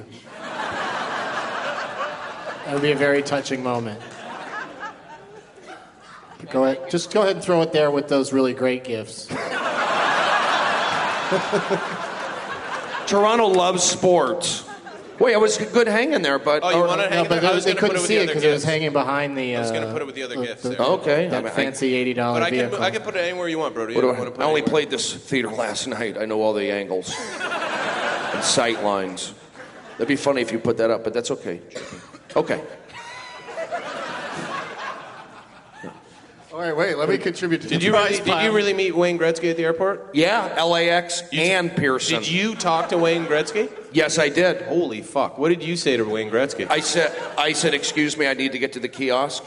That would be a very touching moment. Go ahead. Just go ahead and throw it there with those really great gifts. Toronto loves sports. Wait, I was good hanging there, but... Oh, you want to hang No, it but there? I they, was they going to put couldn't it with see the it other because it was gifts. hanging behind the. Uh, I was going to put it with the other gifts there. Okay. That I mean, I- fancy eighty dollar But I vehicle. can, I can put it anywhere you want, Brody. What You do don't I, want to put I it only anywhere. played this theater last night. I know all the angles and sight lines. That'd be funny if you put that up, but that's okay. Okay. All right, wait. Let me contribute to Did the you prize really, did pile. you really meet Wayne Gretzky at the airport? Yeah, L A X and Pearson. Did you talk to Wayne Gretzky? Yes, I did. Holy fuck! What did you say to Wayne Gretzky? I said, I said, excuse me, I need to get to the kiosk.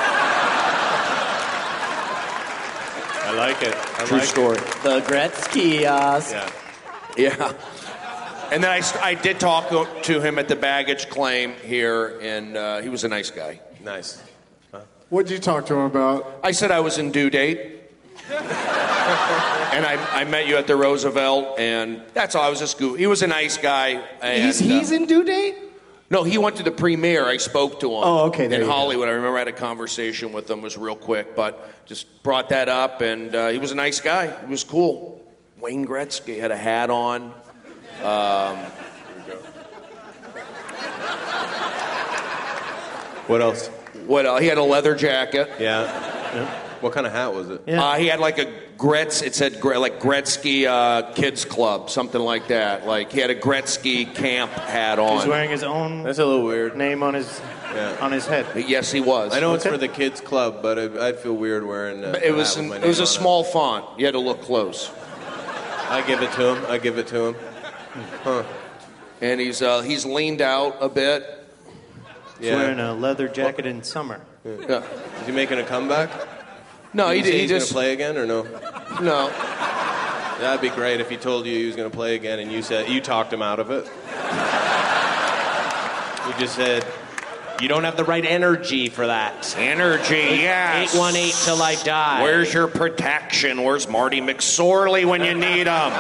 I like it. I True like story. The Gretzky. Uh, It. Yeah. Yeah. And then I, st- I did talk to him at the baggage claim here, and uh, he was a nice guy. Nice. What did you talk to him about? I said I was in due date. And I, I met you at the Roosevelt, and that's all. I was just goofy. He was a nice guy. And, He's he's uh, in due date. No, he went to the premiere. I spoke to him. Oh, okay, there In you go. Hollywood. I remember I had a conversation with him. It was real quick, but just brought that up, and uh, he was a nice guy. He was cool. Wayne Gretzky had a hat on. Um, What else? what else? He had a leather jacket. Yeah. What kind of hat was it? Yeah. Uh, he had like a Gretz. It said Gre- like Gretzky uh, Kids Club, something like that. Like he had a Gretzky camp hat on. He's wearing his own That's a little weird. name on his Yeah. on his head. Yes, he was. I know it's for the kids' club, but I, I'd feel weird wearing. Uh, It was a hat an, with my it was name a on small font. You had to look close. I give it to him. I give it to him. Huh. And he's uh, he's leaned out a bit. He's Yeah. wearing a leather jacket in summer. Yeah. Is he making a comeback? No, Did he, he, say he he's just gonna play again or no? no. That'd be great if he told you he was gonna play again and you said you talked him out of it. You just said you don't have the right energy for that. Energy, yes. eight one eight till I die. Where's your protection? Where's Marty McSorley when you need him?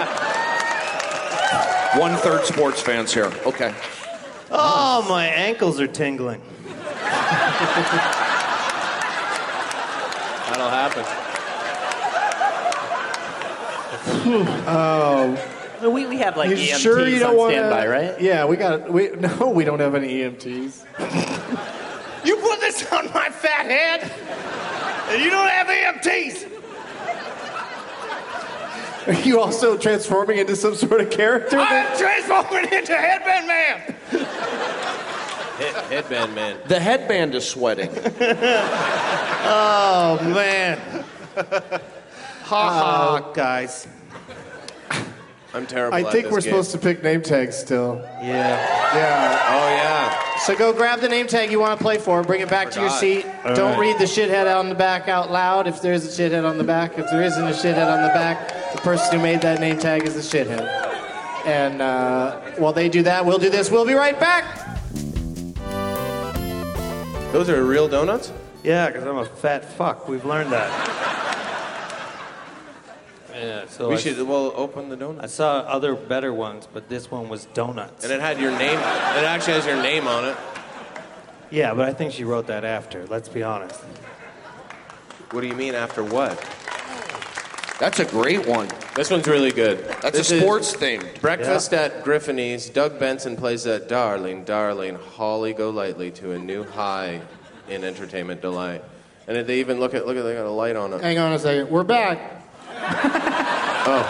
One third sports fans here. Okay. Oh, my ankles are tingling. That'll happen. Oh, we, we have like you E M Ts sure you don't on want standby, right? Yeah, we got. We no, we don't have any E M Ts. You put this on my fat head, and you don't have E M Ts. Are you also transforming into some sort of character? I'm transforming into Headband Man. Head, headband man. The headband is sweating. Oh, man. Ha ha, guys. I'm terrible I at think this we're game. supposed to pick name tags still. Yeah. Yeah. Oh, yeah. So go grab the name tag you want to play for, bring it back to your Forgot. seat. All Don't right. read the shithead on the back out loud if there's a shithead on the back. If there isn't a shithead on the back, the person who made that name tag is the shithead. And uh, while they do that, we'll do this. We'll be right back. Those are real donuts? Yeah, because I'm a fat fuck. We've learned that. Yeah, so we I, should, well, open the I donut. saw other better ones, but this one was donuts. And it had your name, it actually has your name on it. Yeah, but I think she wrote that after, let's be honest. What do you mean after what? That's a great one. This one's really good. That's This a is sports themed. Breakfast at Griffini's. Doug Benson plays that darling, darling Holly Golightly to a new high in entertainment delight. And they even look at, look at, they got a light on it. Hang on a second. We're back. Oh.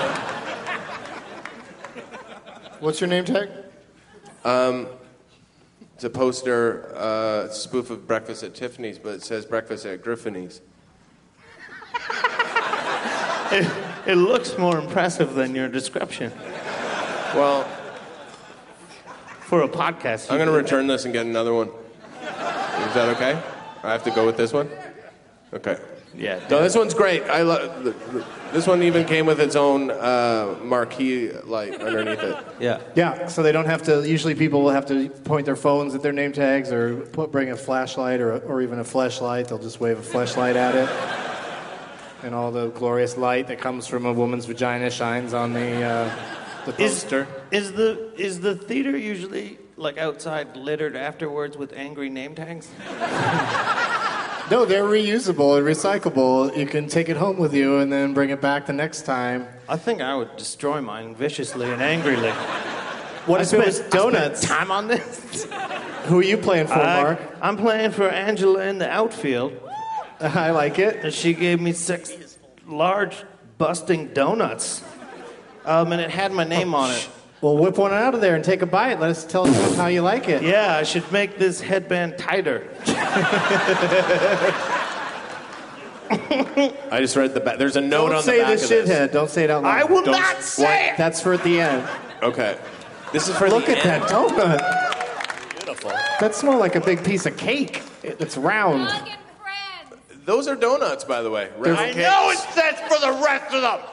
What's your name tag? Um, it's a poster, uh, it's a spoof of Breakfast at Tiffany's, but it says Breakfast at Griffini's. It, it looks more impressive than your description. Well, for a podcast. I'm going to return this and get another one. Is that okay? I have to go with this one? Okay. Yeah. No, this one's great. I love. This one even came with its own uh, marquee light underneath it. Yeah. Yeah, so they don't have to, usually people will have to point their phones at their name tags or put, bring a flashlight or, or even a fleshlight. They'll just wave a fleshlight at it. And all the glorious light that comes from a woman's vagina shines on the, uh, the poster. Is, is the is the theater usually like outside littered afterwards with angry name tags? No, they're reusable and recyclable. You can take it home with you and then bring it back the next time. I think I would destroy mine viciously and angrily. What I if spent, it was donuts? I spent time on this. Who are you playing for, I, Mark? I'm playing for Angela in the outfield. I like it. And she gave me six large busting donuts. Um, and it had my name on it. Well, whip one out of there and take a bite. Let us tell us how you like it. Yeah, I should make this headband tighter. I just read the back. There's a note Don't on say the back the of this. shithead. Don't say it out loud. I will Don't- not say What? it! That's for at the end. Okay. This is for Look the at end. that donut. Beautiful. That's more like a big piece of cake. It's round. Those are donuts, by the way. Round I cakes. know it says for the rest of them.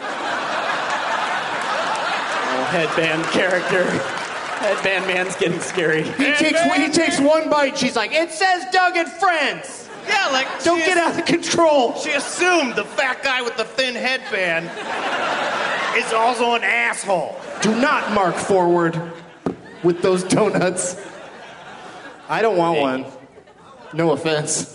Oh, headband character. Headband man's getting scary. He takes he takes one bite. She's like, it says Doug and Friends. Yeah, like Don't she get ass- out of control. She assumed the fat guy with the thin headband is also an asshole. Do not mark forward with those donuts. I don't want one. No offense.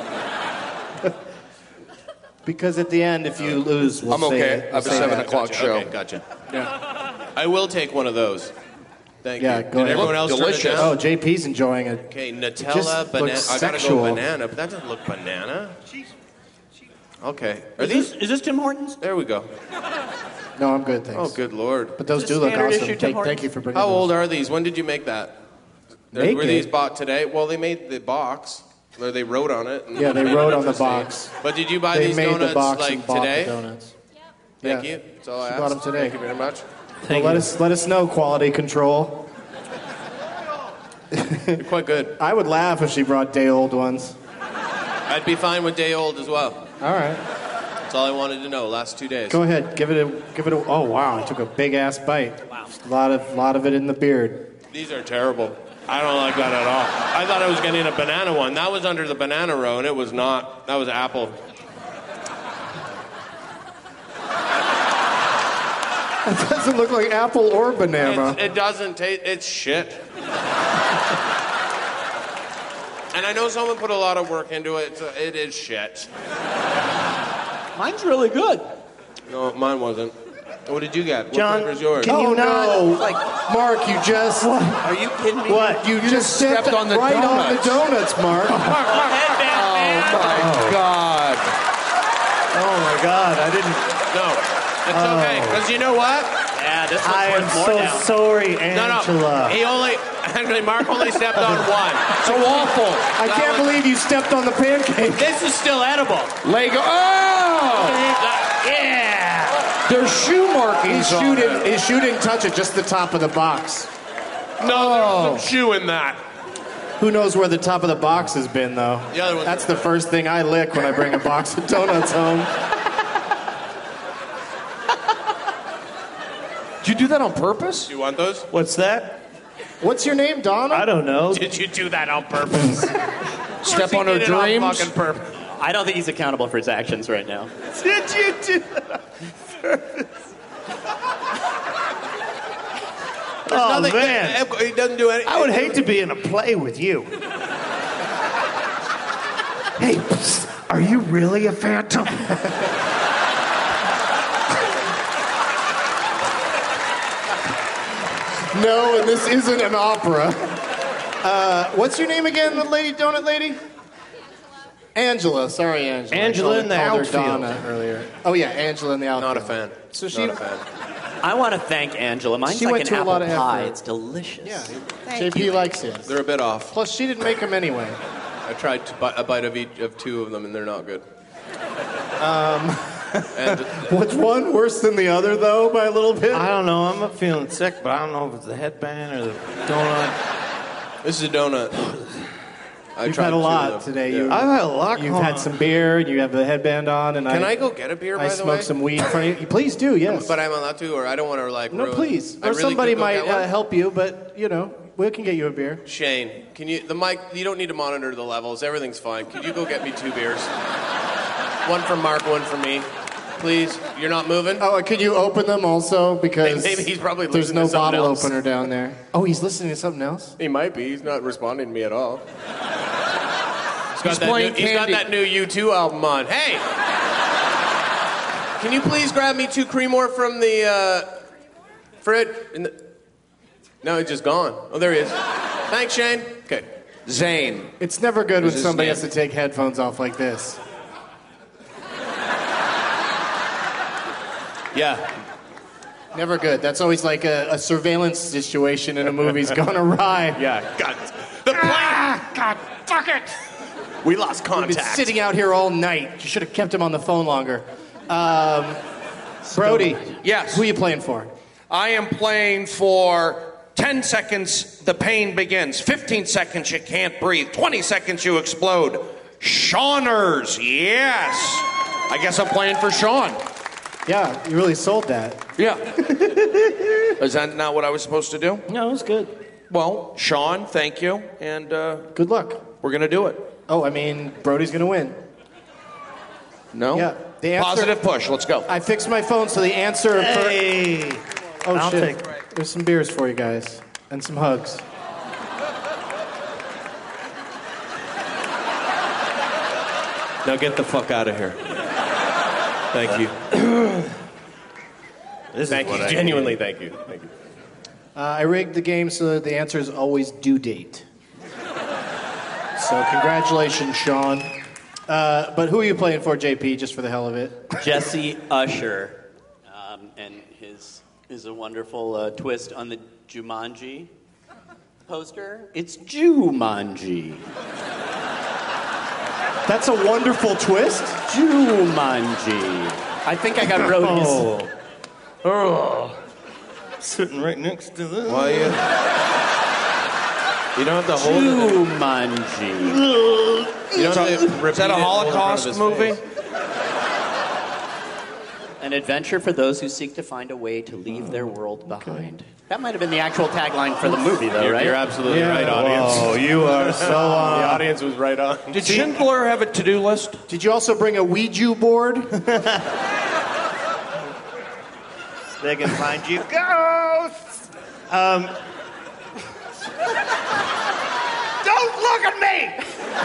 Because at the end, if you lose, we'll I'm say okay. it. I We'll have a say seven that. o'clock show. Okay, gotcha. Yeah. I will take one of those. Thank Yeah, you. go Did ahead. everyone Look else delicious. turn it down? Oh, J P's enjoying it. Okay, It Nutella, just banana. looks I gotta sexual. go banana, but that doesn't look banana. Okay. Are Is these? this, is this Tim Hortons? There we go. No, I'm good, thanks. Oh, good lord. But those Is do it look standard awesome. issue Tim Thank, Hortons? thank you for bringing How those. old are these? When did you make that? They're- Make Were it? these bought today? Well, they made the box. Or they wrote on it. and Yeah, they made it wrote on the interesting. box. But did you buy They these made donuts the box like and bought today? the donuts. Thank Yeah. you. That's all I She asked. bought 'em today. Thank you very much. Well, let us let us know, quality control. You're quite good. I would laugh if she brought day old ones. I'd be fine with day old as well. All right, That's all I wanted to know. Last two days. go ahead. Give it a give it a. Oh wow, I took a big ass bite. Wow. A lot of lot of it in the beard. These are terrible. I don't like that at all. I thought I was getting a banana one. That was under the banana row, and it was not. That was apple. It doesn't look like apple or banana. It's, it doesn't taste. It's shit. And I know someone put a lot of work into it. So it is shit. Mine's really good. No, mine wasn't. What did you get? What John, flavor's yours? can you Oh not? no, Like, Mark, you just are you kidding me? What? you, just stepped, stepped on the right on the donuts. donuts, Mark. Oh, My God. Oh my God, I didn't. No, it's okay. Because you know what? Yeah, this one's I am worth more so now. sorry, No, no. Angela. He only. Actually, Mark only stepped on one. So awful. I That can't was- believe you stepped on the pancake. This is still edible. Lego. Oh! Yeah. There's shoe markings His shoe, on didn't, it. his shoe didn't touch it, just the top of the box. No, there's some shoe in that. Who knows where the top of the box has been, though? The other one. That's the first thing I lick when I bring a box of donuts home. Did you do that on purpose? You want those? What's that? What's your name, Donna? I don't know. Did you do that on purpose? Step on her Did it on dreams? fucking purpose. I don't think he's accountable for his actions right now. Did you do that on purpose? Oh, Nothing- man. He doesn't do anything. I would hate to be in a play with you. Hey, psst, are you really a phantom? No, and this isn't an opera. Uh, what's your name again, the lady, donut lady? Angela. Sorry, Angela. Angela I called in the her- called her outfield. Donna earlier. Oh yeah, Angela in the outfield. Not a fan. So she. Not a fan. I want to thank Angela. Mine's She like went an to a apple lot of pie. effort. It's delicious. Yeah, Thank J P you. likes it. They're a bit off. Plus, she didn't make them anyway. I tried to bite a bite of each of two of them, and they're not good. Um, And what's one worse than the other, though, by a little bit? I don't know. I'm not feeling sick, but I don't know if it's the headband or the donut. this is a donut. I You've tried had a two of lot them. today. Yeah. You, I've had a lot You've going had on. some beer, and you have the headband on, and Can I. I go get a beer, by I the smoked way? some weed in front of you. Please do, yes. But I'm allowed to, or I don't want to like. No, ruin- please. I Or really somebody could go might get one? uh, help you, but you know, we can get you a beer. Shane, can you the mic? You don't need to monitor the levels. Everything's fine. Could you go get me two beers? One for Mark, one for me, please. You're not moving. Oh, and can you open them also? Because Maybe he's probably there's listening no to something bottle else. opener down there. Oh, he's listening to something else. He might be. He's not responding to me at all. He's got, He's that, playing new, he's got Candy. that new U two album on. Hey! Can you please grab me two Creamore from the uh, fridge? In the... No, he's just gone. Oh, there he is. Thanks, Shane. Okay. Zane. It's never good when What's his somebody name? has to take headphones off like this. Yeah. Never good. That's always like a, a surveillance situation in a movie's gone awry. Yeah. God. The plane. Ah, God, fuck it! We lost We've been contact. sitting out here all night. You should have kept him on the phone longer. Um, Brody. Yes. Who are you playing for? I am playing for ten seconds, the pain begins. fifteen seconds, you can't breathe. twenty seconds, you explode. Shawners, yes. I guess I'm playing for Sean. Yeah, you really sold that. Yeah. Is that not what I was supposed to do? No, it's good. Well, Sean, thank you. And uh, Good luck. we're going to do it. Oh, I mean, Brody's gonna win. No? Yeah. The answer- Positive push. Let's go. I fixed my phone, so the answer. Hey. For... Oh I'll shit! take- There's some beers for you guys and some hugs. Now get the fuck out of here. Thank you. This Thank is you. what I Genuinely, thank you. Thank you. Uh, I rigged the game so that the answer is always due date. So congratulations, Sean. Uh, but who are you playing for, J P? Just for the hell of it. Jesse Usher, um, and his is a wonderful uh, twist on the Jumanji poster. It's Jumanji. That's a wonderful twist. Jumanji. I think I got Brody's. Oh. Oh. Sitting right next to this. Why you? You don't have to hold it. Jumanji. You don't have to Is repeat that a it and hold it in front of Holocaust his movie? face. An adventure for those who seek to find a way to leave their world behind. That might have been the actual tagline for the movie, though, You're, right? you're absolutely Yeah. right, audience. Oh, you are so The on. audience was right on. Did Schindler have a to-do list? Did you also bring a Ouija board? They can find you ghosts. Um, don't look at me.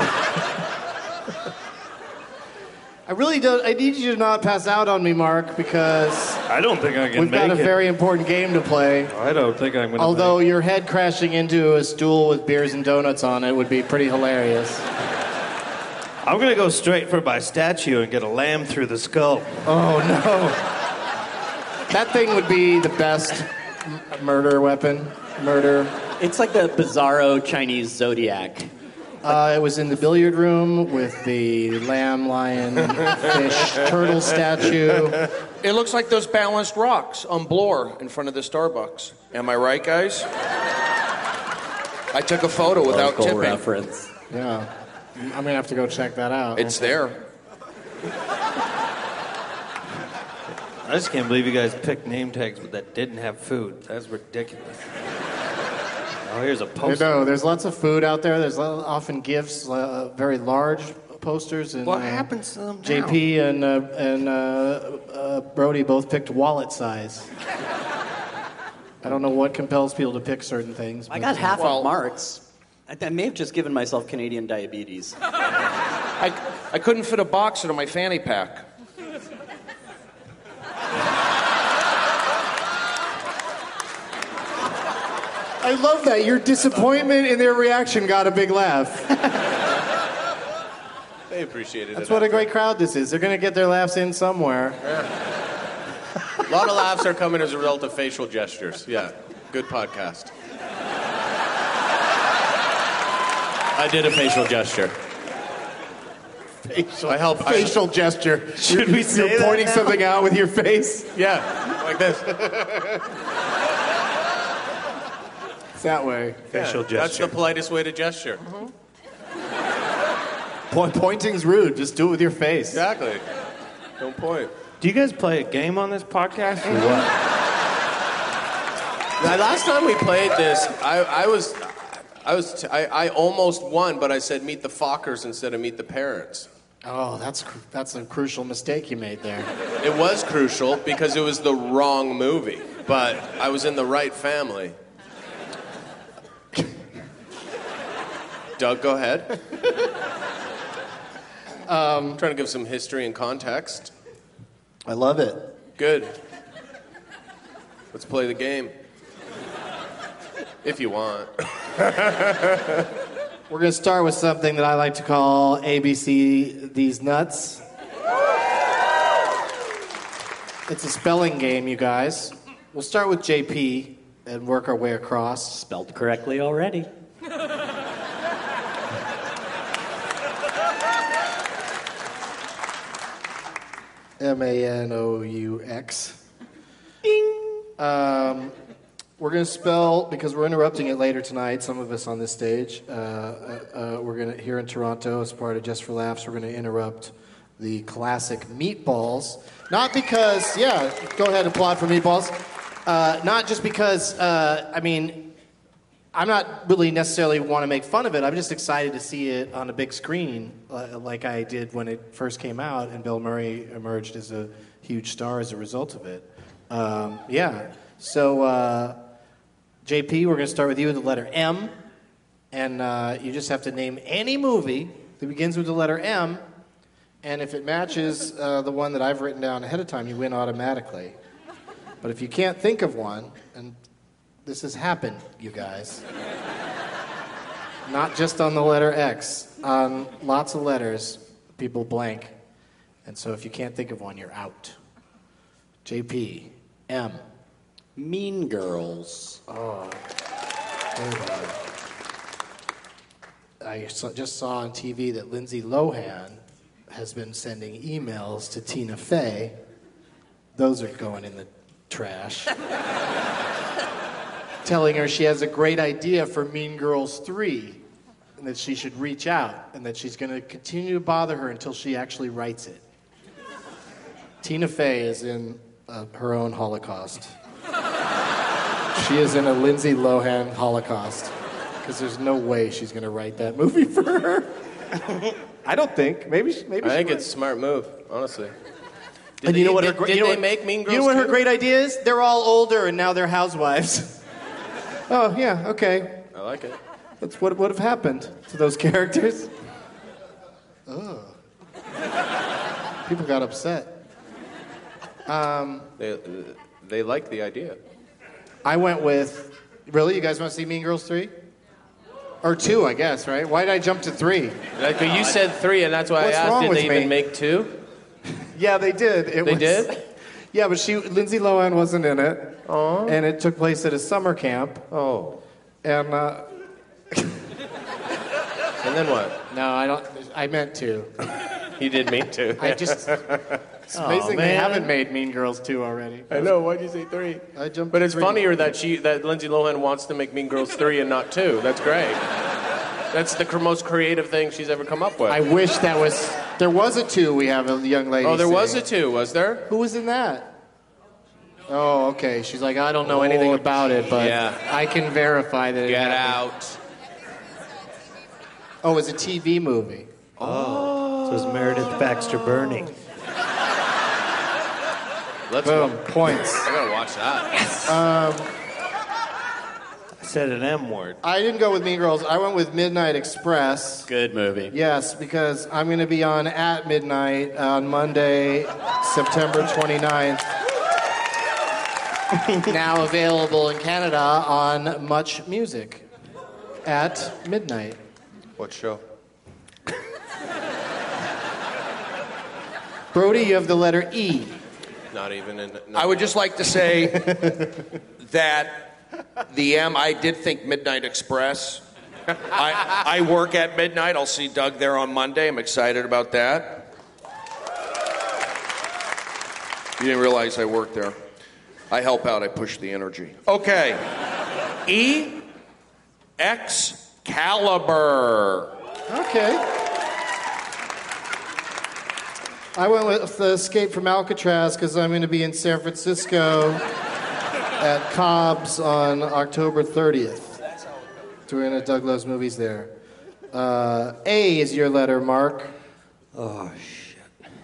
I really don't. I need you to not pass out on me, Mark, because I don't think I can we've make got a it. very important game to play. I don't think I'm gonna. Although make your head crashing into a stool with beers and donuts on it would be pretty hilarious. it. I'm gonna go straight for my statue and get a lamb through the skull. Oh no. That thing would be the best m- murder weapon. Murder. It's like the bizarro Chinese zodiac. Uh, it was in the billiard room with the lamb, lion, fish, turtle statue. It looks like those balanced rocks on Bloor in front of the Starbucks. Am I right, guys? I took a photo without Local tipping. reference. Yeah. I'm going to have to go check that out. It's there. I just can't believe you guys picked name tags that didn't have food. That's ridiculous. Oh, here's a I poster. know. There's lots of food out there. There's lo- often gifts, uh, very large posters. And, What uh, happens to them now? J P and, uh, and uh, uh, Brody both picked wallet size. I don't know what compels people to pick certain things. I but, got half Well- of Mark's. I, I may have just given myself Canadian diabetes. I, I couldn't fit a box into my fanny pack. I love that. Your disappointment in their reaction got a big laugh. They appreciated it. That's what a great crowd this is. They're going to get their laughs in somewhere. A lot of laughs are coming as a result of facial gestures. Yeah, good podcast. I did a facial gesture. Facial, I help. I- facial gesture. Should you're, we say You're that pointing now? something out with your face. Yeah, like this. It's that way. Facial Yeah, That's gesture. the politest way to gesture. Point, pointing's rude. Just do it with your face. Exactly. Don't point. Do you guys play a game on this podcast or what? Now, last time we played this, I, I was, I was, I, I almost won, but I said meet the Fockers instead of meet the parents. Oh, that's cr- that's a crucial mistake you made there. It was crucial because it was the wrong movie, but I was in the right family. Doug, go ahead. Um, trying to give some history and context. I love it. Good. Let's play the game. If you want. We're going to start with something that I like to call A B C These Nuts. It's a spelling game, you guys. We'll start with J P and work our way across. Spelled correctly already. M A N O U X. Ding! Um, we're going to spell, because we're interrupting it later tonight, some of us on this stage. Uh, uh, uh, we're going to, here in Toronto, as part of Just for Laughs, we're going to interrupt the classic Meatballs. Not because, yeah, go ahead and applaud for Meatballs. Uh, not just because, uh, I mean, I'm not really necessarily want to make fun of it. I'm just excited to see it on a big screen, uh, like I did when it first came out, and Bill Murray emerged as a huge star as a result of it. Um, yeah. So, uh, J P, we're going to start with you with the letter M, and uh, you just have to name any movie that begins with the letter M, and if it matches uh, the one that I've written down ahead of time, you win automatically. But if you can't think of one, and this has happened, you guys. Not just on the letter X. On lots of letters, people blank. And so if you can't think of one, you're out. J P, M. Mean Girls. Oh. There we go. I saw, just saw on T V that Lindsay Lohan has been sending emails to Tina Fey. Those are going in the trash. Telling her she has a great idea for Mean Girls three, and that she should reach out, and that she's going to continue to bother her until she actually writes it. Tina Fey is in uh, her own Holocaust. She is in a Lindsay Lohan Holocaust, because there's no way she's going to write that movie for her. I don't think. Maybe. She, maybe. I she think might. it's a smart move, honestly. Did And they, you know what did, her, did you know they what, make Mean Girls You know what her too? great idea is? They're all older and now they're housewives. Oh yeah, okay. I like it. That's what would have happened to those characters. Oh. People got upset. Um, They, they like the idea. I went with. Really, you guys want to see Mean Girls three? Or two, I guess, right? Why did I jump to three? Like, you said three, and that's why What's I asked, wrong did with they me? even make two? Yeah, they did. It They was, did? Yeah, but she Lindsay Lohan wasn't in it. Oh. And it took place at a summer camp. Oh. And uh, And then what? No, I don't. I meant to. You did mean to. I just. It's Oh, amazing they man. haven't made Mean Girls two already. I know. Why'd you say three? I jumped. But to it's three. funnier that she that Lindsay Lohan wants to make Mean Girls three and not two. That's great. That's the cr- most creative thing she's ever come up with. I wish that was. There was a two. We have a young lady. oh, there was a saying. two, was there? Who was in that? Oh, okay. She's like, I don't know anything about it, but yeah. I can verify that. It Get happened. out. Oh, it was a T V movie. Oh. So it was Meredith Baxter Burning. Let's Boom. go. Points. I gotta watch that. Yes. Um, I said an M word. I didn't go with Mean Girls. I went with Midnight Express. Good movie. Yes, because I'm going to be on at midnight on Monday, September twenty-ninth. Now available in Canada on Much Music at midnight. What show? Brody, you have the letter E. Not even in. No. I would just like to say that the M, I did think Midnight Express. I, I work at midnight. I'll see Doug there on Monday. I'm excited about that. You didn't realize I worked there. I help out. I push the energy. Okay. E. Excalibur. Okay. I went with the Escape from Alcatraz because I'm going to be in San Francisco at Cobb's on October thirtieth. Doing a Doug Loves Movies there. Uh, A is your letter, Mark. Oh, shit.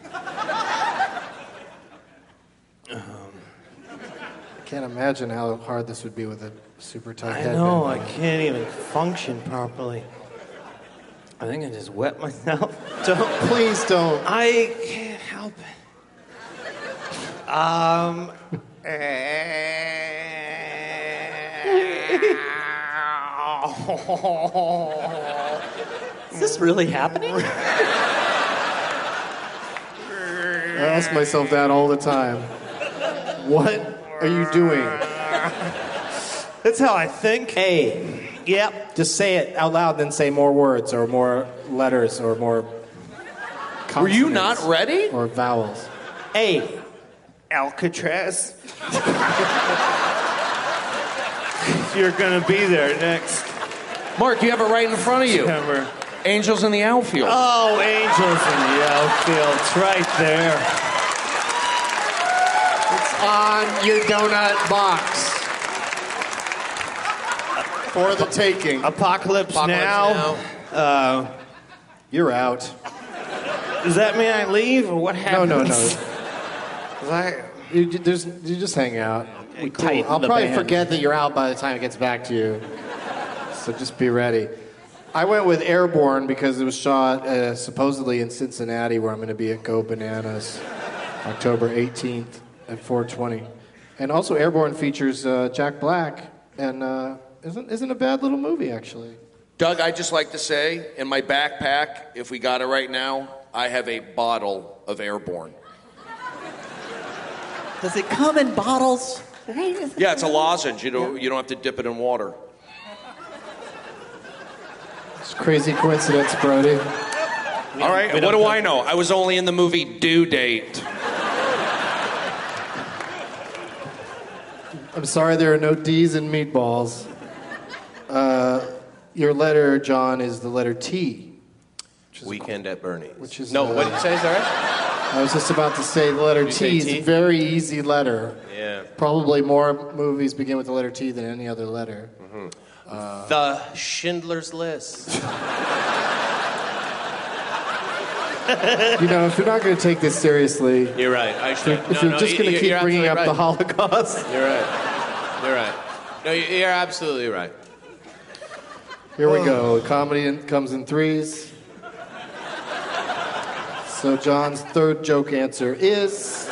um, I can't imagine how hard this would be with a super tight I headband. know, I can't even function properly. I think I just wet myself. Don't, please don't. I can't help it. Um. Is this really happening? I ask myself that all the time. What are you doing? That's how I think. A. Yep. Just say it out loud, then say more words or more letters or more consonants. Were you not ready? Or vowels. A. Alcatraz. You're gonna be there next Mark, you have it right in front of you. September. Angels in the Outfield. Oh, Angels in the Outfield. It's right there. It's on your donut box. For the taking. Apocalypse, Apocalypse Now. Now. Uh, You're out. does that mean I leave, or what No, happens? no, no. 'Cause I, You, ju- there's, you just hang out. We Cool. tighten I'll the probably band. forget that you're out by the time it gets back to you. So just be ready. I went with Airborne because it was shot uh, supposedly in Cincinnati, where I'm going to be at Go Bananas, October eighteenth at four twenty. And also, Airborne features uh, Jack Black, and uh, isn't isn't a bad little movie actually. Doug, I'd just like to say, in my backpack, if we got it right now, I have a bottle of Airborne. Does it come in bottles? Yeah, it's a lozenge. You don't, you don't have to dip it in water. It's a crazy coincidence, Brody. All right, what do I know? I was only in the movie Due Date. I'm sorry there are no D's in meatballs. Uh, your letter, John, is the letter T. Weekend at Bernie's. Which is, no, uh, what did you say? Is that right? I was just about to say the letter Did you say T is T? a very easy letter. Yeah. Probably more movies begin with the letter T than any other letter. Mm-hmm. Uh, the Schindler's List. you know, if you're not going to take this seriously, You're right. I should. if no, you're no, just you- going to you- keep you're bringing up absolutely the right. Holocaust, You're right. You're right. No, you- you're absolutely right. here we go. Comedy in, comes in threes. So John's third joke answer is...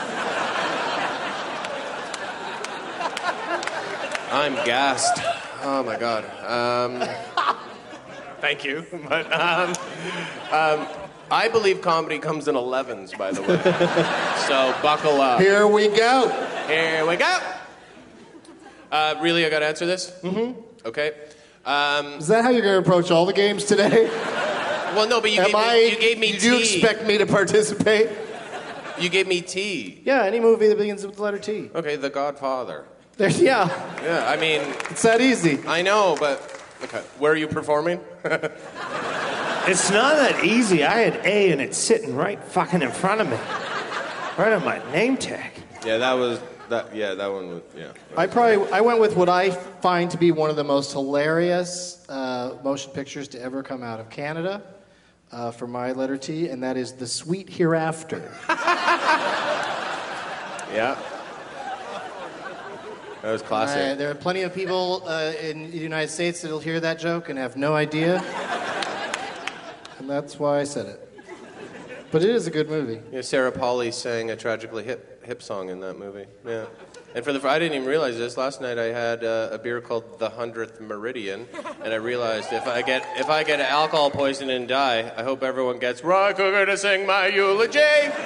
I'm gassed. Oh my god. Um, thank you, but um, um, I believe comedy comes in elevens. By the way, so buckle up. Here we go. Here we go. Uh, really, I got to answer this. Mm-hmm. Okay. Um, Is that how you're going to approach all the games today? Well, no, but you Am gave I, me you gave me did T. you expect me to participate? You gave me T. Yeah, any movie that begins with the letter T. Okay, The Godfather. There's, yeah. Yeah, I mean, it's that easy. I know, but okay. Where are you performing? It's not that easy. I had A and it's sitting right fucking in front of me. Right on my name tag. Yeah, that was that. Yeah, that one was. Yeah. I probably I went with what I find to be one of the most hilarious uh, motion pictures to ever come out of Canada uh, for my letter T, and that is The Sweet Hereafter. Yeah. That was classic. Uh, there are plenty of people uh, in the United States that'll hear that joke and have no idea, and that's why I said it. But it is a good movie. Yeah, Sarah Polley sang a tragically hip hip song in that movie. Yeah. And for the I didn't even realize this. Last night I had uh, a beer called the Hundredth Meridian, and I realized if I get if I get alcohol poisoning and die, I hope everyone gets Roy Cougar to sing my eulogy.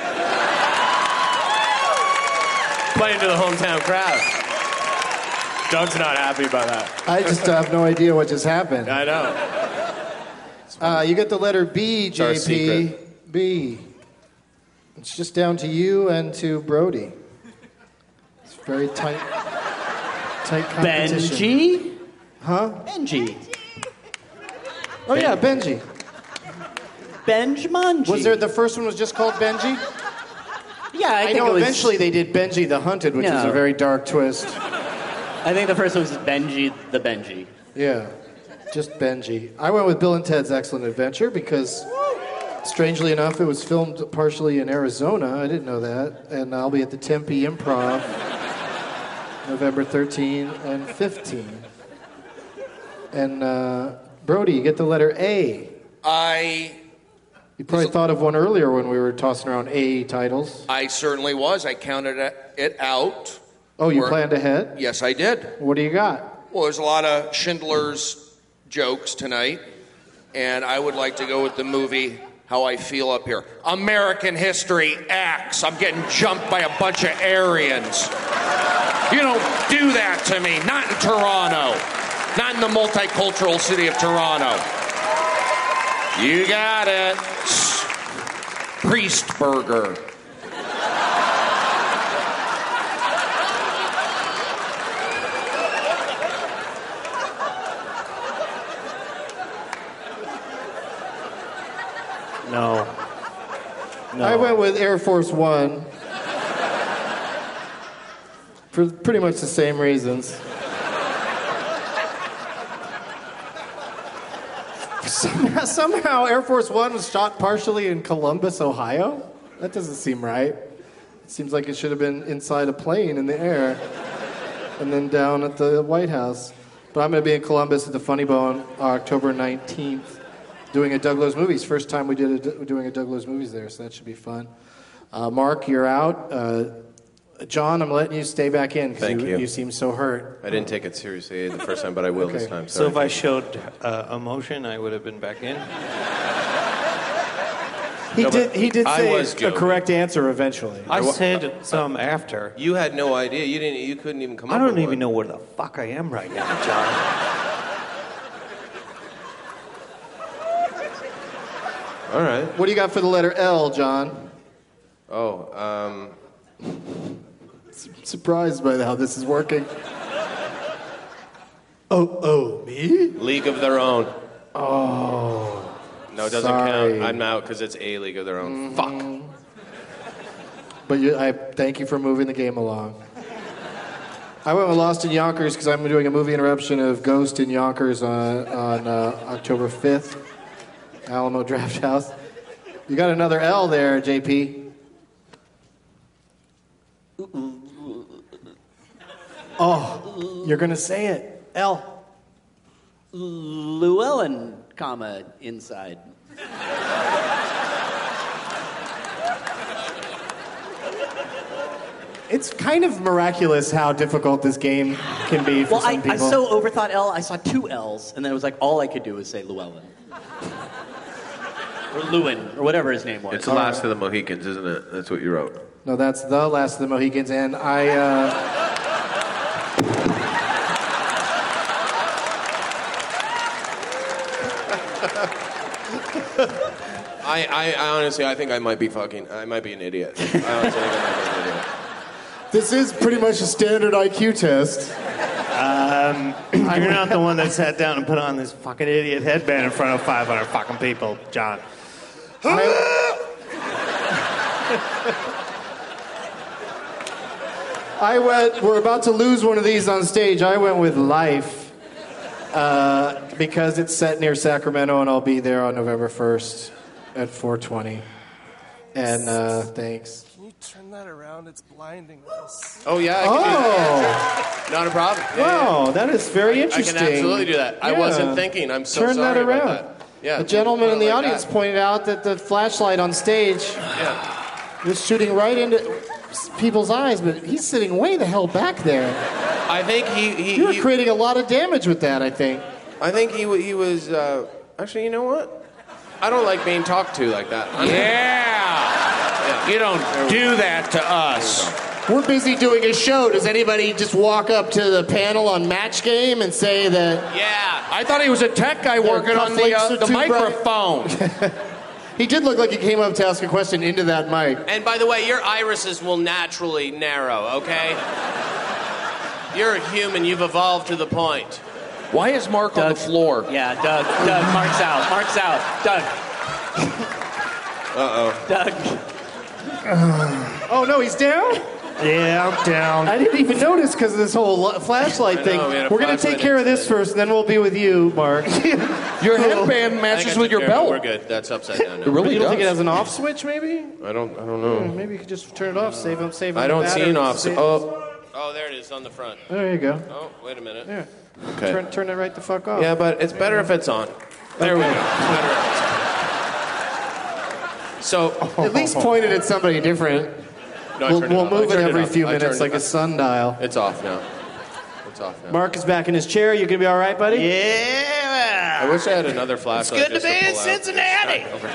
Playing to the hometown crowd. Doug's not happy about that. I just have no idea what just happened. I know. Uh, you get the letter B, J P. our secret. B. It's just down to you and to Brody. It's very tight, tight competition. Benji? Huh? Benji. Oh yeah, Benji. Benjmanji. Was there the first one was just called Benji? Yeah, I, I think know. it was, Eventually, they did Benji the Hunted, which No. was a very dark twist. I think the first one was Benji the Benji. Yeah, just Benji. I went with Bill and Ted's Excellent Adventure because, strangely enough, it was filmed partially in Arizona. I didn't know that. And I'll be at the Tempe Improv November thirteenth and fifteenth. And uh, Brody, you get the letter A. I You probably thought of one earlier when we were tossing around A titles. I certainly was. I counted it out. Oh, you Where- planned ahead? Yes, I did. What do you got? Well, there's a lot of Schindler's jokes tonight, and I would like to go with the movie How I Feel Up Here. American History X. I'm getting jumped by a bunch of Aryans. You don't do that to me. Not in Toronto. Not in the multicultural city of Toronto. You got it. Priest Burger. No. No. I went with Air Force One. For pretty much the same reasons. Somehow, somehow Air Force One was shot partially in Columbus, Ohio? That doesn't seem right. It seems like it should have been inside a plane in the air and then down at the White House. But I'm going to be in Columbus at the Funny Bone October nineteenth doing a Douglas Movies. First time we did a, doing a Douglas Movies there, so that should be fun. Uh, Mark, you're out. Uh, John, I'm letting you stay back in because Thank you, you. you seem so hurt. I didn't take it seriously the first time, but I will Okay. this time. So Sorry. if I showed uh, emotion, I would have been back in. He No, did. but He did I say was a joking. correct answer eventually. I said some after. You had no idea. You didn't. You couldn't even come I up don't with even one. know where the fuck I am right now, John. All right. What do you got for the letter L, John? Oh, um, I'm surprised by how this is working. Oh, oh, me? League of Their Own. Oh. No, it doesn't Sorry. count. I'm out because it's a League of Their Own. Fuck. But you, I thank you for moving the game along. I went with Lost in Yonkers because I'm doing a movie interruption of Ghost in Yonkers on, on uh, October fifth, Alamo Draft House. You got another L there, J P. Oh, you're going to say it. L. Llewellyn, comma, inside. It's kind of miraculous how difficult this game can be for Well, some I, people. I so overthought L, I saw two L's, and then it was like all I could do was say Llewellyn. Or Lewin, or whatever his name was. It's the last of the Mohicans, isn't it? That's what you wrote. No, that's The Last of the Mohicans, and I... Uh... I, I, I honestly, I think I might be fucking, I might be an idiot. I honestly think I might be an idiot. This is pretty much a standard I Q test. Um, you're not the one that sat down and put on this fucking idiot headband in front of five hundred fucking people, John. I went, we're about to lose one of these on stage. I went with Life uh, because it's set near Sacramento, and I'll be there on November first at four twenty. And uh, thanks. Can you turn that around? It's blinding us. Oh, yeah, I can Oh. do that. Not a problem. Yeah, Wow, yeah. that is very interesting. I can absolutely do that. I Yeah. wasn't thinking. I'm so Turn sorry that around. about that. Yeah. The gentleman in the Like audience that. pointed out that the flashlight on stage Yeah. was shooting right into people's eyes, but he's sitting way the hell back there. I think he... he You were he, creating a lot of damage with that, I think. I think he, wa- he was... Uh, actually, you know what? I don't like being talked to like that. I'm- Yeah. You don't do that to us. We're busy doing a show. Does anybody just walk up to the panel on Match Game and say that... Yeah. I thought he was a tech guy working on the, uh, the microphone. He did look like he came up to ask a question into that mic. And by the way, your irises will naturally narrow, okay? You're a human. You've evolved to the point. Why is Mark on the floor? Yeah, Doug. Doug, Mark's out. Mark's out. Doug. Uh-oh. Doug. Oh, no, he's down? Yeah, I'm down. I didn't even notice because of this whole li- flashlight I thing. know, we had a We're going to flashlight take care of this incident. first, and then we'll be with you, Mark. Your headband I think matches I with took your care of it. belt. We're good. That's upside down now. It really you don't does. think it has an off switch, maybe? I don't. I don't know. Maybe you could just turn it off, save him, save him. I don't the see an battery. off. Save- Oh. Oh, there it is on the front. There you go. Oh, wait a minute. Yeah. Okay. Turn, turn it right the fuck off. Yeah, but it's better if it's on. There we go. It's better if it's on. So At least point it at somebody different. No, I We'll, turned it we'll off. I move it turned every off. few I minutes turned like it a off. sundial. It's off now. It's off now. Mark is back in his chair. You gonna be all right, buddy? Yeah. I wish I had another flashlight. good to just be in pull out. Cincinnati. Okay.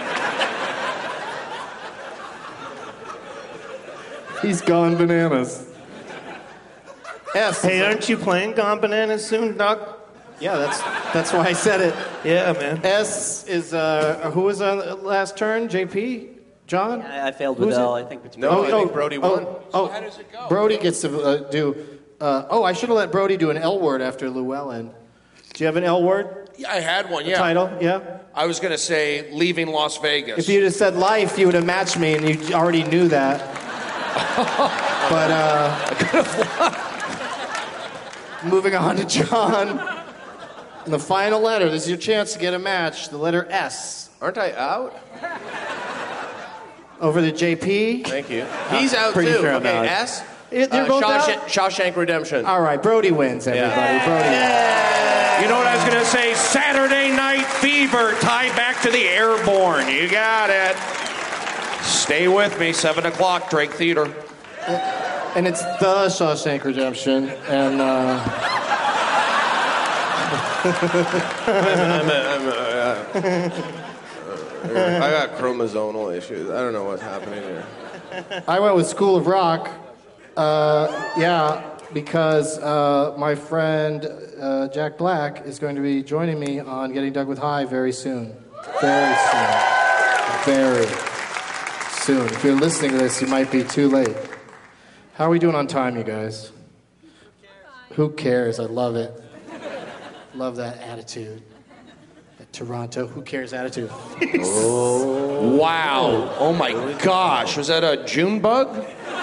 He's gone bananas. S. Hey, aren't you playing Gone Bananas soon, Doug? Yeah, that's that's why I said it. Yeah, man. S is uh, who was on the last turn? J P, John. I, I failed with Who's L. it? I think it's No, I think Brody won. Oh, oh, How does it go? Brody gets to uh, do. Uh, oh, I should have let Brody do an L word after Llewellyn. Do you have an L word Yeah, I had one, yeah. title? Yeah. I was going to say leaving Las Vegas. If you'd have said life, you would have matched me, and you already knew that. But uh, moving on to John. And the final letter. This is your chance to get a match. The letter S. Aren't I out? Over to J P. Thank you. He's out pretty too. sure I'm Okay, out. S. It- they're Uh, both Shawshank, out? Shawshank Redemption. All right, Brody wins, everybody. Brody wins. You know what I was going to say? Saturday Night Fever, tied back to the Airborne. You got it. Stay with me, seven o'clock, Drake Theater. And it's the Shawshank Redemption. And uh, I'm a, I'm a, uh, I got chromosomal issues. I don't know what's happening here. I went with School of Rock. Uh, yeah, because uh, my friend uh, Jack Black is going to be joining me on Getting Dug with High very soon. Very soon. Very soon. If you're listening to this, you might be too late. How are we doing on time, you guys? Who cares? I love it. Love that attitude. That Toronto, who cares attitude. Wow. Oh my gosh. Was that a June bug?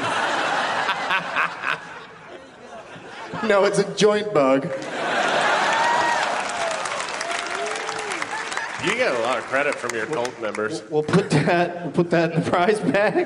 No, it's a joint bug. You get a lot of credit from your cult members. We'll put that. We'll put that in the prize bag.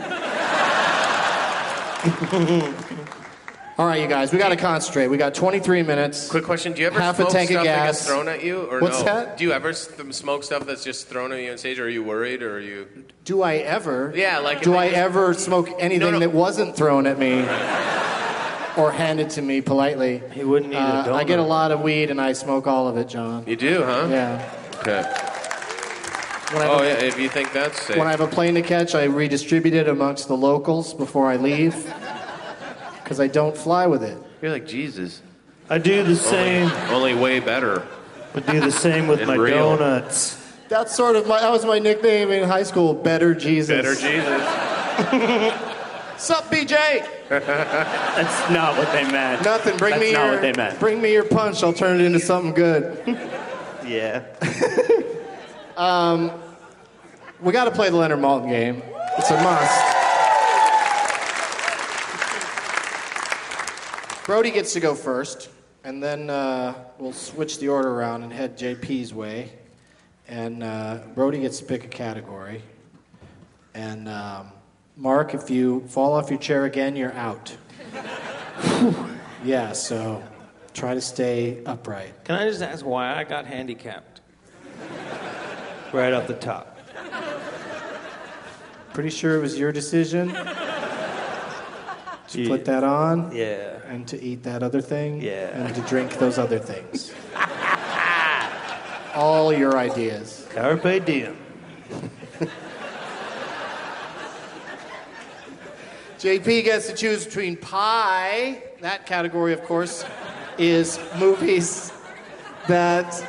All right, you guys, we got to concentrate. We got twenty-three minutes. Quick question: do you ever half a smoke tank stuff of that gas gets thrown at you, or What's no? that? Do you ever s- smoke stuff that's just thrown at you on stage, or are you worried, or are you? Do I ever? Yeah, like. Do if I they just- ever smoke anything No, no. that wasn't thrown at me or handed to me politely? He wouldn't eat Uh, a donut. I get a lot of weed and I smoke all of it, John. You do, huh? Yeah. Okay. When I Oh have yeah, a, if you think that's safe. When I have a plane to catch, I redistribute it amongst the locals before I leave because I don't fly with it. You're like Jesus. I do the same. Only way better. I do the same with And my real. donuts. That's sort of my, that was my nickname in high school, Better Jesus. Better Jesus. Sup, B J? That's not what they meant. Nothing. Bring That's me not your. what they meant. Bring me your punch. I'll turn it into something good. Yeah. um, we got to play the Leonard Maltin game. It's a must. Brody gets to go first, and then uh, we'll switch the order around and head J P's way. And uh, Brody gets to pick a category. And um, Mark, if you fall off your chair again, you're out. Yeah, so try to stay upright. Can I just ask why I got handicapped? Right off the top. Pretty sure it was your decision to put that on. Yeah. And to eat that other thing. Yeah. And to drink those other things. All your ideas. Carpe diem. J P gets to choose between pie. That category, of course, is movies that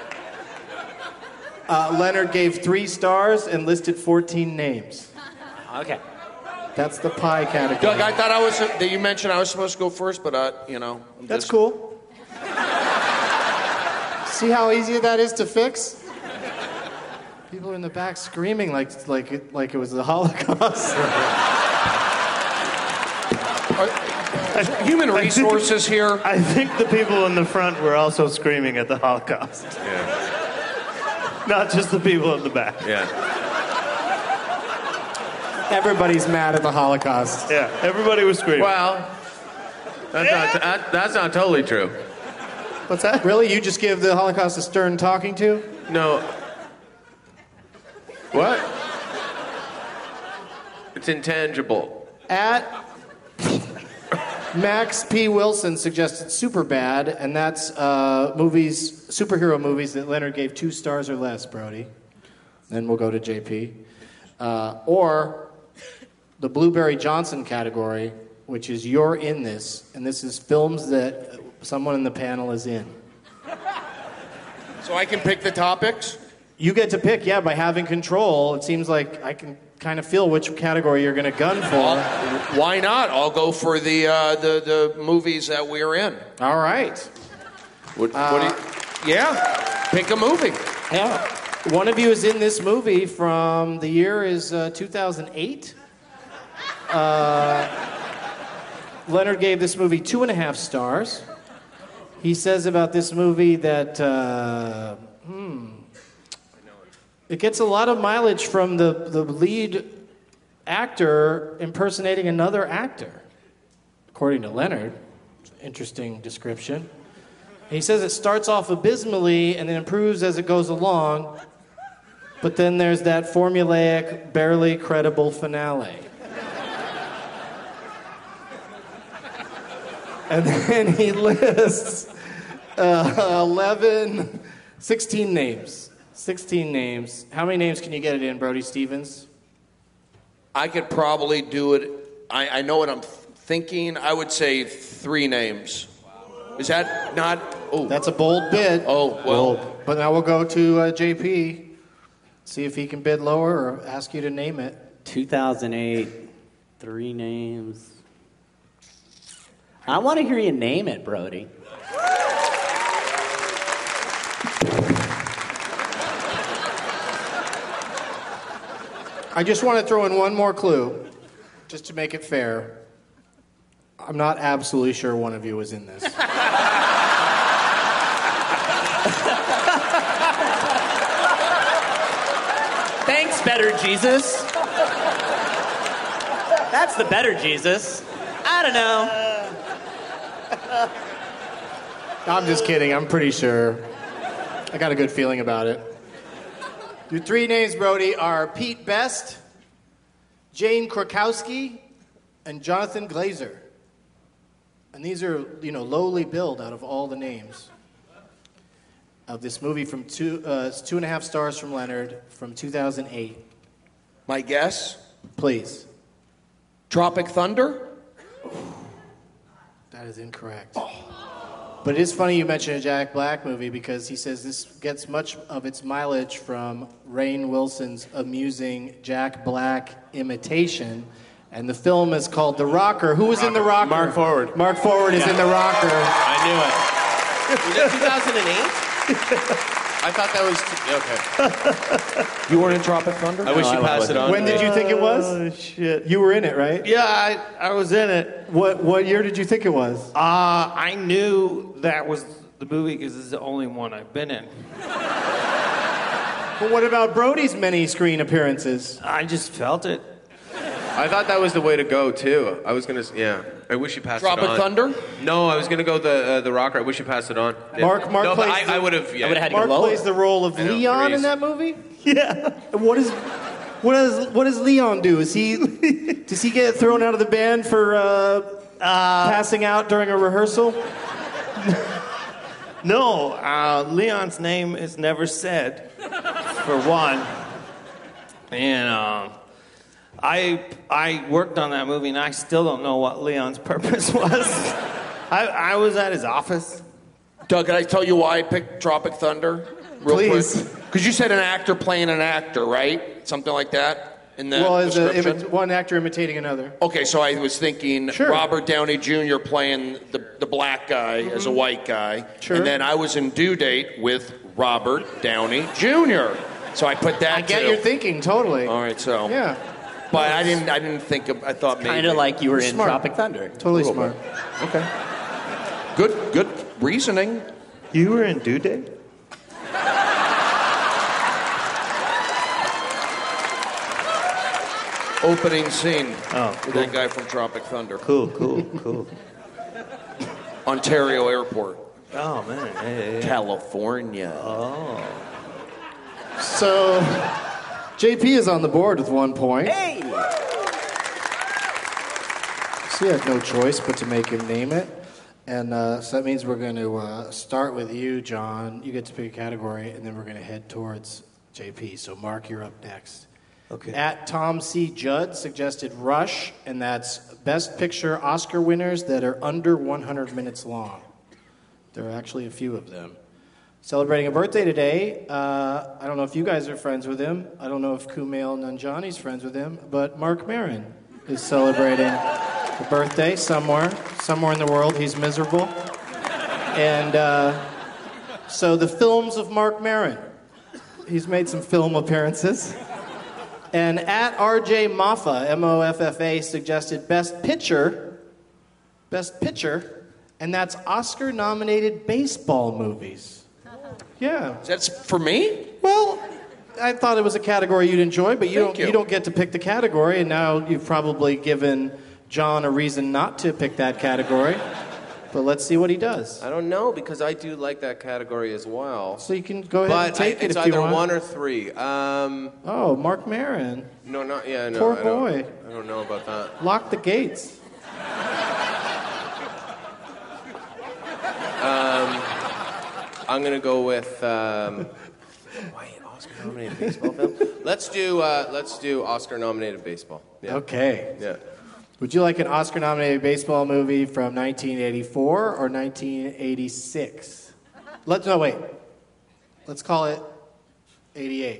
uh, Leonard gave three stars and listed fourteen names. Okay. That's the pie category. Doug, I thought I was. That you mentioned I was supposed to go first, but uh, you know. I'm That's just- cool. See how easy that is to fix? People are in the back screaming like like it, like it was the Holocaust. Human resources here. I think the people in the front were also screaming at the Holocaust. Yeah. Not just the people in the back. Yeah. Everybody's mad at the Holocaust. Yeah, everybody was screaming. Well, that's not that, that's not totally true. What's that? Really? You just give the Holocaust a stern talking to? No. What? It's intangible. At Max P. Wilson suggested Superbad, and that's uh, movies, superhero movies that Leonard gave two stars or less, Brody. Then we'll go to J P. Uh, or the Blueberry Johnson category, which is You're in This, and this is films that someone in the panel is in. So I can pick the topics? You get to pick, yeah, by having control. It seems like I can kind of feel which category you're going to gun for. I'll, why not? I'll go for the uh, the the movies that we're in. All right. What, Uh, what do you, yeah, pick a movie. Yeah. One of you is in this movie from the year is uh, two thousand eight. Uh, Leonard gave this movie two and a half stars. He says about this movie that uh, hmm, it gets a lot of mileage from the, the lead actor impersonating another actor, according to Leonard. Interesting description. He says it starts off abysmally and then improves as it goes along, but then there's that formulaic, barely credible finale. And then he lists uh, eleven, sixteen names. sixteen names. How many names can you get it in, Brody Stevens? I could probably do it. I, I know what I'm thinking. I would say three names. Is that not? Oh, that's a bold bid. Oh, well. But now we'll go to uh, J P. See if he can bid lower or ask you to name it. two thousand eight, three names. I want to hear you name it, Brody. I just want to throw in one more clue, just to make it fair. I'm not absolutely sure one of you was in this. Thanks, Better Jesus. That's the Better Jesus. I don't know. I'm just kidding. I'm pretty sure. I got a good feeling about it. Your three names, Brody, are Pete Best, Jane Krakowski, and Jonathan Glazer. And these are, you know, lowly billed out of all the names of this movie from two, uh, it's two and a half stars from Leonard from two thousand eight. My guess? Please. Tropic Thunder? That is incorrect. But it is funny you mentioned a Jack Black movie because he says this gets much of its mileage from Rainn Wilson's amusing Jack Black imitation. And the film is called The Rocker. Who was Rocker. in The Rocker? Mark Forward. Mark Forward is Yeah. in The Rocker. I knew it. Was it two thousand eight? I thought that was... T- okay. You weren't in Tropic Thunder? I wish you passed it on. When did you think it was? Oh, shit. You were in it, right? Yeah, I, I was in it. What what year did you think it was? Uh, I knew that was the movie because it's the only one I've been in. But what about Brody's many screen appearances? I just felt it. I thought that was the way to go, too. I was going to... Yeah. I wish you passed Tropic it on. Thunder? No, I was going to go the uh, the Rocker. I wish you passed it on. Yeah. Mark Mark no, but plays. I, I would have... Yeah. I would have had to Mark go lower. plays the role of I know, Leon Therese. in that movie. Yeah. What is what does what does Leon do? Is he does he get thrown out of the band for uh, uh, passing out during a rehearsal? No, uh, Leon's name is never said, for one. And uh, I I worked on that movie, and I still don't know what Leon's purpose was. I, I was at his office. Doug, can I tell you why I picked Tropic Thunder? Real Please. Because you said an actor playing an actor, right? Something like that in the Well, as a, description? imi- one actor imitating another. Okay, so I was thinking Sure. Robert Downey Junior playing the, the black guy as a white guy. Sure. And then I was in Due Date with Robert Downey Junior So I put that I get too. your thinking totally. All right, so. Yeah. But I didn't I didn't think of, I thought maybe. Kind of like you were in Smart. Tropic Thunder. Totally A little smart. bit. Okay. Good, good reasoning. You were in Due Date? Opening scene. Oh, With cool. that guy from Tropic Thunder. Cool, cool, cool. Ontario Airport. Oh, man. Hey, hey, hey. California. Oh. So, J P is on the board with one point. Hey! So he had no choice but to make him name it. And uh, so that means we're going to uh, start with you, John. You get to pick a category, and then we're going to head towards J P. So, Mark, you're up next. Okay. At Tom C. Judd suggested Rush, and that's Best Picture Oscar winners that are under one hundred minutes long. There are actually a few of them. Celebrating a birthday today, uh, I don't know if you guys are friends with him. I don't know if Kumail Nanjiani's friends with him, but Mark Maron is celebrating a birthday somewhere, somewhere in the world. He's miserable. And uh, so the films of Mark Maron. He's made some film appearances. And at R J Moffa, M O F F A, suggested Best Picture, Best Picture, and that's Oscar-nominated baseball movies. Yeah. That's for me? Well, I thought it was a category you'd enjoy, but you Thank don't you. you don't get to pick the category, and now you've probably given John a reason not to pick that category. But let's see what he does. I don't know, because I do like that category as well. So you can go ahead But and take I, it it's if you either want. one or three. Um, Oh, Mark Maron. no, not yeah. No, Poor I don't, boy. I don't know about that. Lock the gates. Um, I'm gonna go with um, wait, Oscar-nominated baseball film. Let's do uh, let's do Oscar-nominated baseball. Yeah. Okay. Yeah. Would you like an Oscar-nominated baseball movie from nineteen eighty-four or nineteen eighty-six? Let's no wait. Let's call it eighty-eight.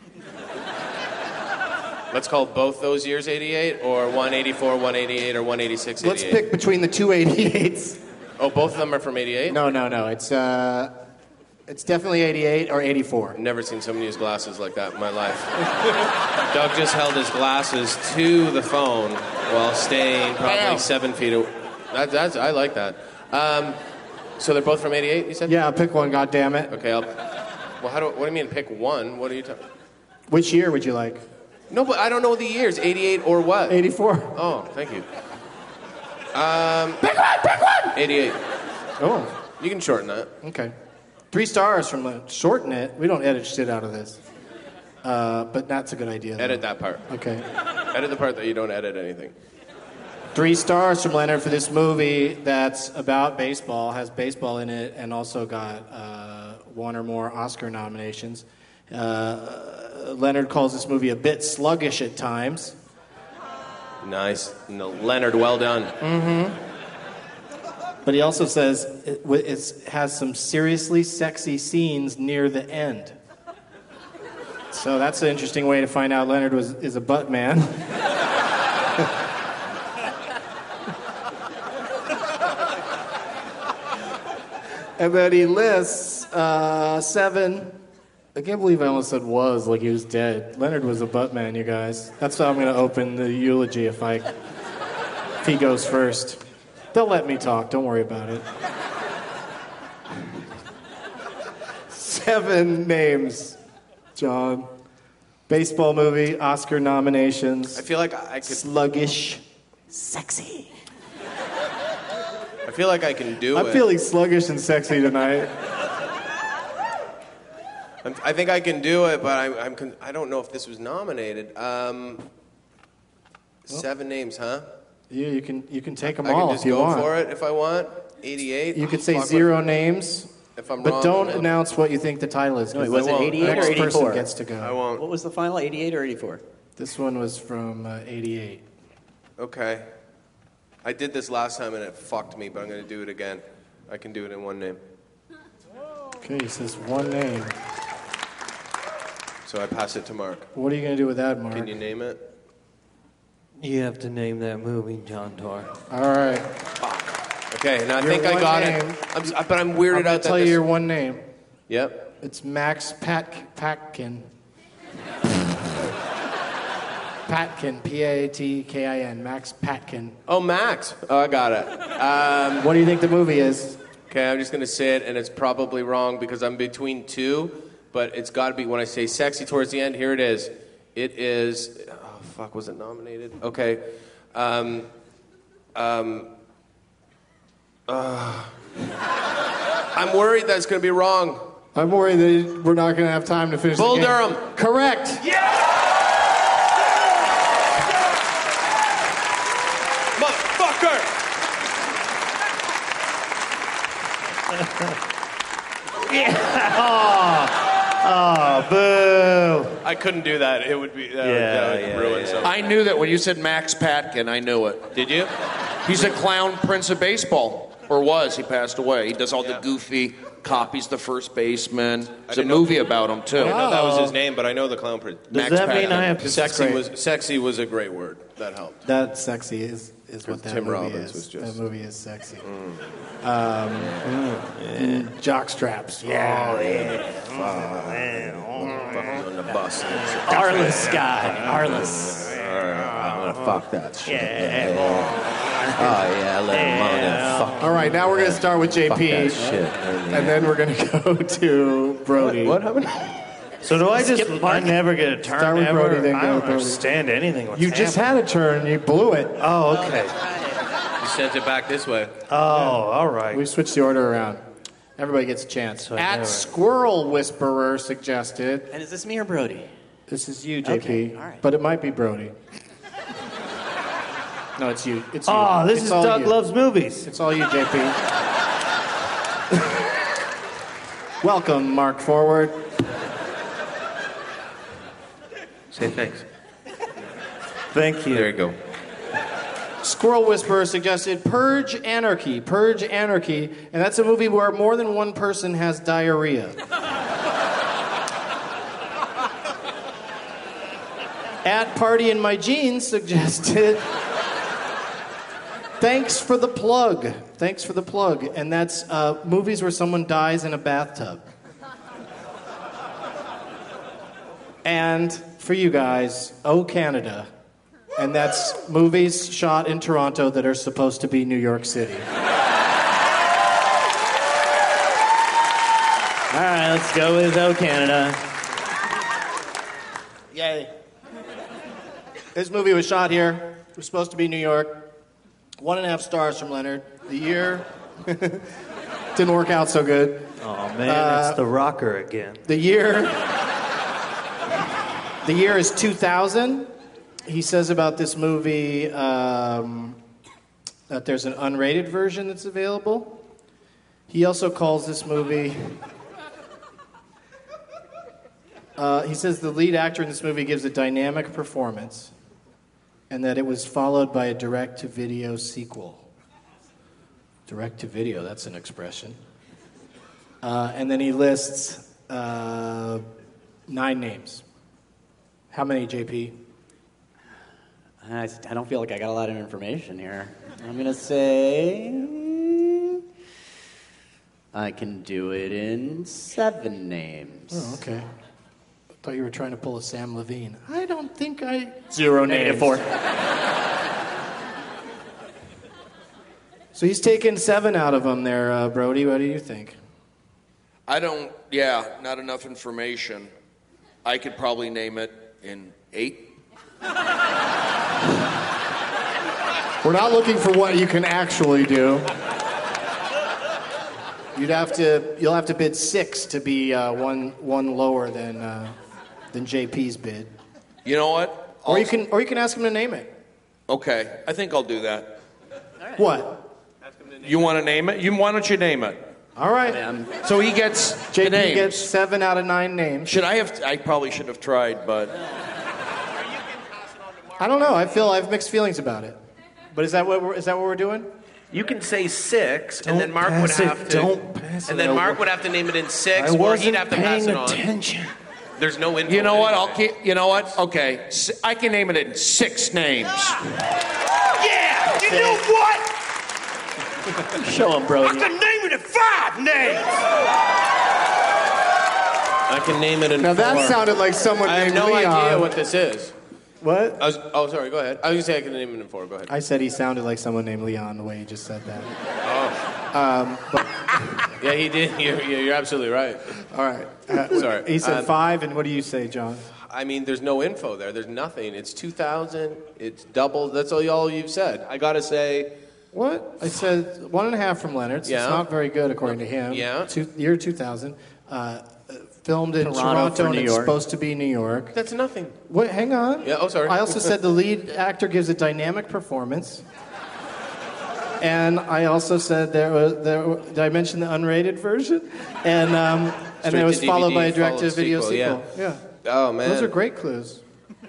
Let's call both those years eighty-eight, or one eighty-four, one eighty-eight, or one eighty-six, Let's eighty-eight. pick between the two eighty-eights. Oh, both of them are from eighty-eight? No, no, no. It's uh, it's definitely eighty-eight or eighty-four. Never seen someone use glasses like that in my life. Doug just held his glasses to the phone while staying probably Bam. seven feet away. That, that's, I like that. Um, so they're both from eighty-eight, you said? Yeah, pick one. God damn it. Okay, I'll... Well, how do, what do you mean pick one? What are you talking... Which year would you like? No, but I don't know the years. eighty-eight or what? eighty-four. Oh, thank you. Um, pick one, pick one! eighty-eight. Oh, You can shorten that. okay. Three stars from the shorten it. We don't edit shit out of this. Uh, but that's a good idea. Though. Edit that part. Okay. Edit the part that you don't edit anything. Three stars from Leonard for this movie that's about baseball, has baseball in it, and also got uh, one or more Oscar nominations. Uh, Leonard calls this movie a bit sluggish at times. Nice. No, Leonard, well done. Mm-hmm. But he also says it w- it's, has some seriously sexy scenes near the end. So that's an interesting way to find out Leonard was is a butt man. And then he lists uh, seven. I can't believe I almost said was, like he was dead. Leonard was a butt man, you guys. That's how I'm going to open the eulogy if I if he goes first. They'll let me talk. Don't worry about it. Seven names, John. Baseball movie, Oscar nominations. I feel like I could... Sluggish. Sexy. I feel like I can do I'm it. I'm feeling sluggish and sexy tonight. I'm, I think I can do it, but I'm, I'm con- I don't know if this was nominated. Um, seven names, huh? Yeah, you can you can take them I all can just if you go want. for it if I want. eighty-eight. You could say Fuck zero with- names, If I'm but wrong, don't then- announce what you think the title is. No, 'cause was the it eighty-eight or next eighty-four? person gets to go. I won't. What was the final, eighty-eight or eighty-four? This one was from uh, eighty-eight. Okay. I did this last time and it fucked me, but I'm going to do it again. I can do it in one name. Okay, he says one name. So I pass it to Mark. What are you going to do with that, Mark? Can you name it? You have to name that movie, John Tor. All right. Okay, and I Your think I one got name- it. I'm, s- but I'm weirded I'm gonna out that tell you this- your one name. Yep. It's Max Pat Patkin. Patkin, P A T K I N, Max Patkin. Oh, Max. Oh, I got it. Um, What do you think the movie is? Okay, I'm just going to say it, and it's probably wrong because I'm between two, but it's got to be when I say sexy towards the end. Here it is. It is... Oh, fuck, was it nominated? Okay. Um... Um... Uh, I'm worried that it's going to be wrong. I'm worried that we're not going to have time to finish Bull the game. Durham. Correct. Motherfucker! Yeah. Oh, oh, boo. I couldn't do that. It would be... That Yeah, would, that would yeah, ruin yeah. something. I knew that when you said Max Patkin, I knew it. Did you? He's a clown prince of baseball. Or was. He passed away. He does all Yeah. the goofy copies, the first baseman. There's a didn't know- movie about him, too. I didn't know that was his name, but I know the clown prince. Does that mean I have to... Sexy great. was sexy was a great word. That helped. That sexy is, is what that Tim movie Robbins is. was just- That movie is sexy. Um, mm, jock straps. Yeah. Oh, yeah. Fucking on the bus. Arliss guy. Arliss. I'm gonna fuck that shit. Yeah. Oh yeah, let him on and fuck. All right, now we're going to start with J P. that shit. And then we're going to go to Brody. What happened? So do I just... Skip I never get a turn Start with ever? Brody, then I go don't with Brody. understand anything. What's You just happening. had a turn. You blew it. Oh, okay. You sent it back this way. Oh, all right. We switched the order around. Everybody gets a chance. I At know it. Squirrel Whisperer suggested. And is this me or Brody? This is you, J P. Okay, all right. But it might be Brody. No, it's you. It's you. Oh, this It's is all Doug you. Loves Movies. It's all you, J P. Welcome, Mark Forward. Say thanks. Thank you. There you go. Squirrel Whisperer suggested Purge Anarchy. Purge Anarchy. And that's a movie where more than one person has diarrhea. At Party in My Jeans suggested Thanks for the plug. Thanks for the plug. And that's uh, movies where someone dies in a bathtub. And for you guys, Oh Canada. And that's movies shot in Toronto that are supposed to be New York City. All right, let's go with Oh Canada. Yay. This movie was shot here. It was supposed to be New York. One and a half stars from Leonard. The year didn't work out so good. Oh, man, Uh, it's the rocker again. The year The year is two thousand. He says about this movie um, that there's an unrated version that's available. He also calls this movie... Uh, he says the lead actor in this movie gives a dynamic performance and that it was followed by a direct-to-video sequel. Direct to video, that's an expression. Uh, and then he lists uh, nine names. How many, J P? I, I don't feel like I got a lot of information here. I'm going to say I can do it in seven names. Oh, okay. I thought you were trying to pull a Sam Levine. I don't think I... Zero names. negative four. So he's taken seven out of them there, uh, Brody. What do you think? I don't, yeah, not enough information. I could probably name it in eight. We're not looking for what you can actually do. You'd have to, you'll have to bid six to be uh, one one lower than uh, than J P's bid. You know what? Or you can, or you can ask him to name it. Okay, I think I'll do that. What? You want to name it? You, why don't you name it? All right. So he gets J P the names. gets seven out of nine names. Should I have? I probably should have tried, but I don't know. I feel I have mixed feelings about it. But is that what we're, is that what we're doing? You can say six, Don't and then Mark would pass it. have to. Don't pass and it. then I Mark wa- would have to name it in six, I or wasn't he'd have to pass paying it on. attention. There's no info. you know what? I'll anyway. keep. You know what? Okay, S- I can name it in six names. Yeah, you know what? Show him, Brody. I can name it in five names. I can name it in Now four. that sounded like someone I have named no Leon. idea what this is. What? I was, oh, sorry. Go ahead. I was gonna say I can name it in four. Go ahead. I said he sounded like someone named Leon the way he just said that. Oh. Um, but, Yeah, he did. You're, you're absolutely right. all right. Uh, Sorry. He said Um, five, and what do you say, John? I mean, there's no info there. There's nothing. It's two thousand. It's double. That's all y'all you've said. I gotta say. What? I said one and a half from Leonard's. Yeah. It's not very good, according to him. Yeah. Two, year two thousand. Uh, filmed in Toronto Toronto, for and New it's York. supposed to be New York. That's nothing. What? Hang on. Yeah, oh, sorry. I also said the lead actor gives a dynamic performance. And I also said there was, there, did I mention the unrated version? And um, and Straight it was to followed D V D, by a direct-to-video followed sequel. sequel, Yeah. Oh man. Those are great clues.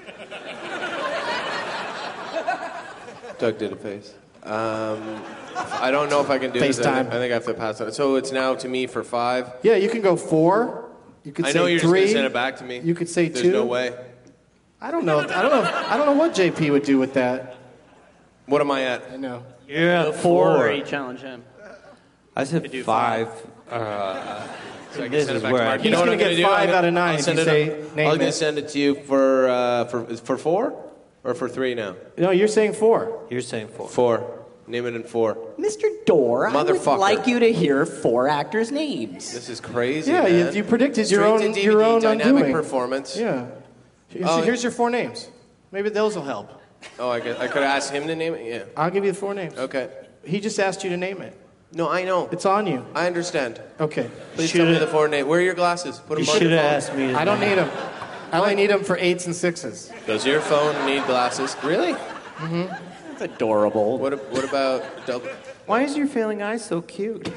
Doug did a face. Um, I don't know if I can do this. I FaceTime. think, I think I have to pass it. So it's now to me for five. Yeah, you can go four. You could I say know you're three. just gonna send it back to me. You could say There's two. no way. I don't know. I don't know. I don't know what J P would do with that. What am I at? I know. You're at Four. four. Or you challenge him. I said do five. Uh, So I can this send it is back where to I Mark. He's You know what gonna I'm get gonna do? five I'm out of nine I'll if send you it say I'm name gonna it. send it to you for uh, for for four or for three now. No, you're saying four. You're saying four. Four. Name it in four. Mister Dorr, I would Motherfucker. like you to hear four actors' names. This is crazy. Yeah, you, man. you predicted your Straight own to D V D, your own dynamic undoing. performance. Yeah. Here's, Oh, here's your four names. Maybe those will help. Oh, I could I could ask him to name it. Yeah. I'll give you the four names. Okay. He just asked you to name it. No, I know. It's on you. I understand. Okay. Please tell me Should've- the four names. Where are your glasses? Put them You on should your have phone. asked me. To I don't name need them. I only need them for eights and sixes. Does your phone need glasses? Really? That's adorable. What, what about double? Why is your failing eye so cute?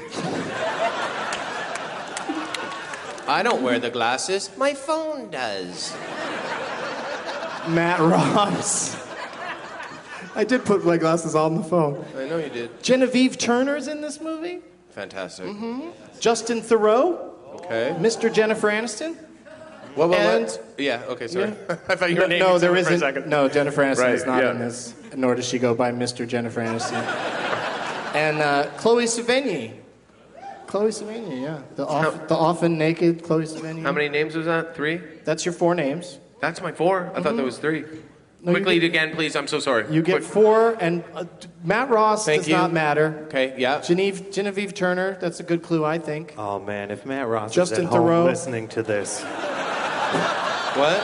I don't wear the glasses. My phone does. Matt Ross. I did put my glasses on the phone. I know you did. Genevieve Turner's in this movie. Fantastic. Justin Theroux. Okay. Mister Jennifer Aniston. What, what, And- what? Yeah, okay, sorry. Yeah. I thought you No, were naming no, there someone for a isn't. second. No, Jennifer Aniston Right, is not yeah. in this, nor does she go by Mister Jennifer Aniston. And uh, Chloe Sevigny. Chloe Sevigny, yeah. The, off, the often naked Chloe Sevigny. How many names was that? Three? That's your four names. That's my four? I thought there was three. No, you Quickly get- again, please. I'm so sorry. You get Quick. four, and uh, Matt Ross Thank does you. not matter. Okay, yeah. Genevieve, Genevieve Turner, that's a good clue, I think. Oh man, if Matt Ross Justin is at home Theroux. listening to this, What?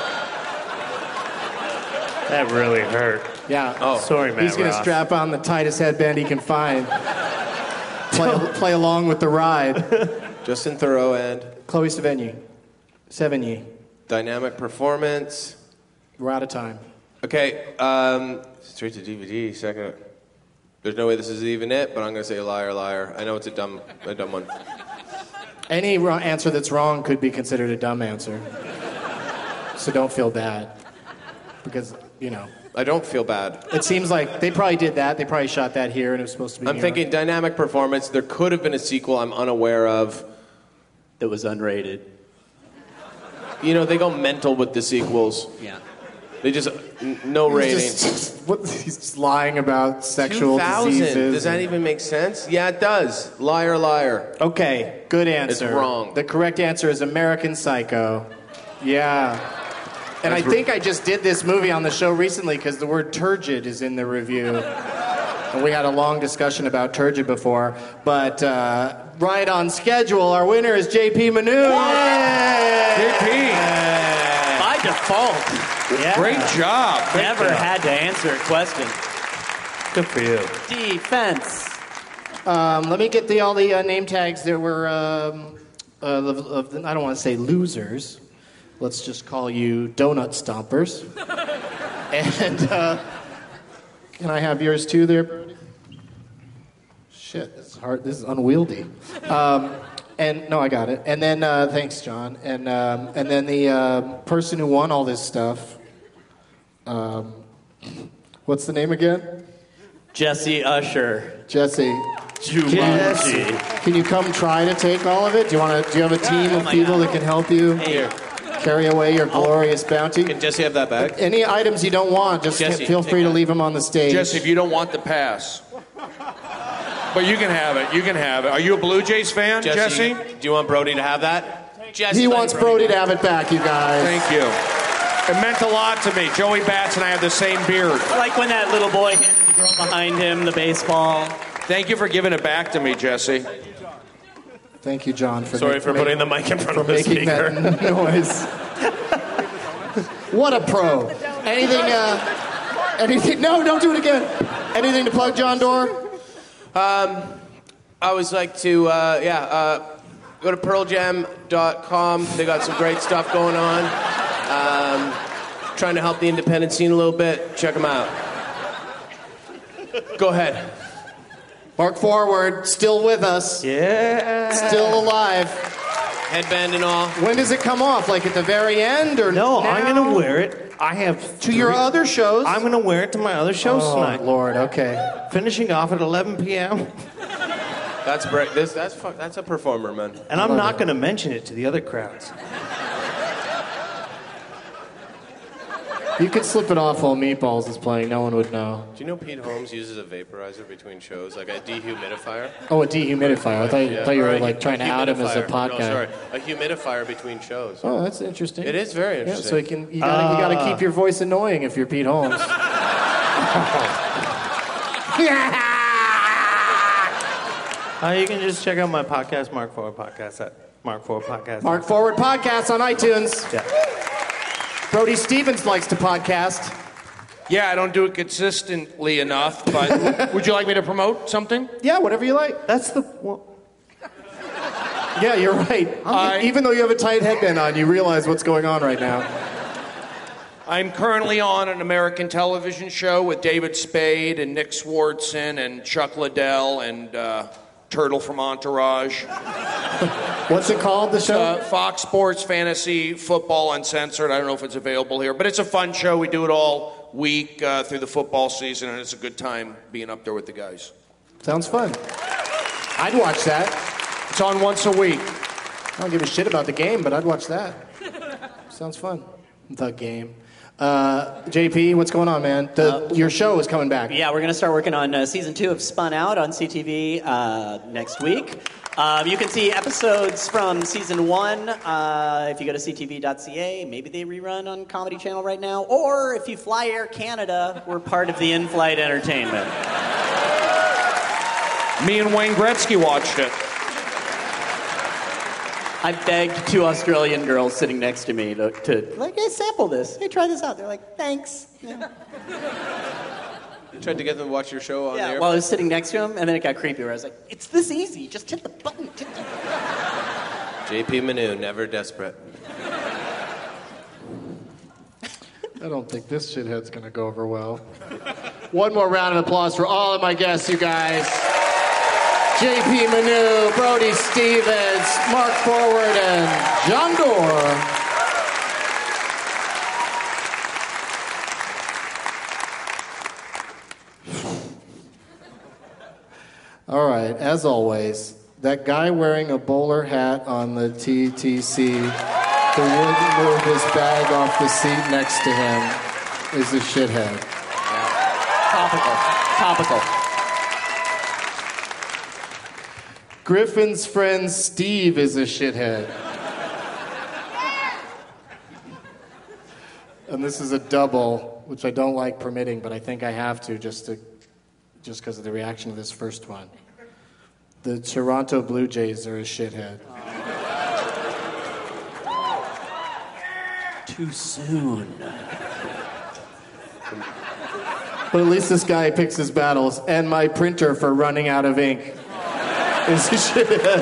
that really hurt. Yeah. Oh. Sorry, Matt He's going to Ross. strap on the tightest headband he can find. play, play along with the ride. Justin Theroux and Chloe Sevigny. Sevigny. dynamic performance. We're out of time. Okay, um, straight to D V D. Second. There's no way this is even it, but I'm going to say liar, liar. I know it's a dumb, a dumb one. Any wrong answer that's wrong could be considered a dumb answer. So don't feel bad. Because you know. I don't feel bad. It seems like they probably did that. They probably shot that here, and it was supposed to be. I'm New thinking York. dynamic performance. There could have been a sequel I'm unaware of. That was unrated. You know, they go mental with the sequels. Yeah. They just, n- no He's rating. just- what, he's just lying about sexual two thousand. diseases. Does that and- even make sense? Yeah, it does. Liar, liar. Okay, good answer. It's wrong. The correct answer is American Psycho. Yeah. And I That's think I just did this movie on the show recently because the word turgid is in the review. And we had a long discussion about turgid before. But uh, right on schedule, our winner is J P Manu. J P. By default. Yeah. Great job. Never Great job. had to answer a question. Good for you. Defense. Um, let me get the all the uh, name tags. There were, um, uh, of, of the, I don't want to say losers. Let's just call you donut stompers. And uh, can I have yours too, there, Brody? Shit, this is hard. This is unwieldy. Um, and no, I got it. And then uh, thanks, John. And um, and then the uh, person who won all this stuff. Um, what's the name again? Jesse Usher. Jesse. Jumanji. Can, can you come try to take all of it? Do you want to? Do you have a team oh of my people God. that can help you Hey. carry away your glorious bounty? Can Jesse have that back? Any items you don't want, just Jesse, feel take free to that. leave them on the stage. Jesse, if you don't want the pass. But you can have it. You can have it. Are you a Blue Jays fan, Jesse? Do you want Brody to have that? Jesse, He let wants Brody to have it back, you guys. Thank you. It meant a lot to me. Joey Bats and I have the same beard. Like when that little boy handed the girl behind him the baseball. Thank you for giving it back to me, Jesse. Thank you, John, for Sorry ma- for ma- putting the mic in front for of the making speaker. that noise. What a pro! Anything? Uh, anything? No, don't do it again. Anything to plug, John Doerr? Um, I always like to, uh, yeah, uh, go to pearl jam dot com. They got some great stuff going on. Um, trying to help the independent scene a little bit. Check them out. Go ahead. Mark Forward, still with us. Yeah. Still alive. Headband and all. When does it come off? Like at the very end or No, now? I'm gonna wear it. I have To your three- other shows? I'm gonna wear it to my other shows Oh, tonight. Lord, okay. Finishing off at eleven p.m. That's break. This that's fu- that's a performer, man. And I'm Love not it. gonna mention it to the other crowds. You could slip it off while Meatballs is playing. No one would know. Do you know Pete Holmes uses a vaporizer between shows, like a dehumidifier? Oh, a dehumidifier. I thought, Yeah. thought you Or were a like hu- trying to out him as a humidifier. pot no, guy. sorry, a humidifier between shows. Oh, that's interesting. It is very Yeah, interesting. so you can you gotta, you gotta keep your voice annoying if you're Pete Holmes. Uh, you can just check out my podcast, Mark Forward Podcast, at Mark Forward Podcast. Mark Forward Podcast on iTunes. Yeah. Brody Stevens likes to podcast. Yeah, I don't do it consistently enough, but would you like me to promote something? Yeah, whatever you like. That's the. Well, Yeah, you're right. I- Even though you have a tight headband on, you realize what's going on right now. I'm currently on an American television show with David Spade and Nick Swardson and Chuck Liddell and uh, Turtle from Entourage. What's it called, the show? Uh, Fox Sports Fantasy Football Uncensored. I don't know if it's available here, but it's a fun show. We do it all week uh, through the football season, and it's a good time being up there with the guys. Sounds fun. I'd watch that. It's on once a week. I don't give a shit about the game, but I'd watch that. Sounds fun. The game. Uh, J P, what's going on, man? The, your show is coming back. Yeah, we're going to start working on uh, season two of Spun Out on C T V uh, next week. Um, you can see episodes from season one uh, if you go to c t v dot c a. Maybe they rerun on Comedy Channel right now. Or if you fly Air Canada, we're part of the in-flight entertainment. Me and Wayne Gretzky watched it. I begged two Australian girls sitting next to me to, to like, hey, sample this. Hey, try this out. They're like, thanks. Yeah. You tried to get them to watch your show on Yeah, there. well, I was sitting next to him, and then it got creepy where I was like, it's this easy. Just hit the button. Hit the... J P Manu, never desperate. I don't think this shithead's gonna go over well. One more round of applause for all of my guests, you guys. J P Manu, Brody Stevens, Mark Forward, and John Doerr. All right, as always, that guy wearing a bowler hat on the T T C who wouldn't move his bag off the seat next to him is a shithead. Topical. Topical. Griffin's friend Steve is a shithead. And this is a double, which I don't like permitting, but I think I have to just to, just because of the reaction to this first one. The Toronto Blue Jays are a shithead. Too soon. But at least this guy picks his battles, and my printer for running out of ink is a shithead.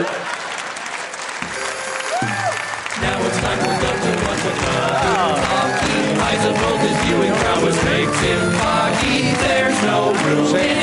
Now it's time for Doug to watch another talkie. I suppose his viewing prowess makes him cocky. There's no room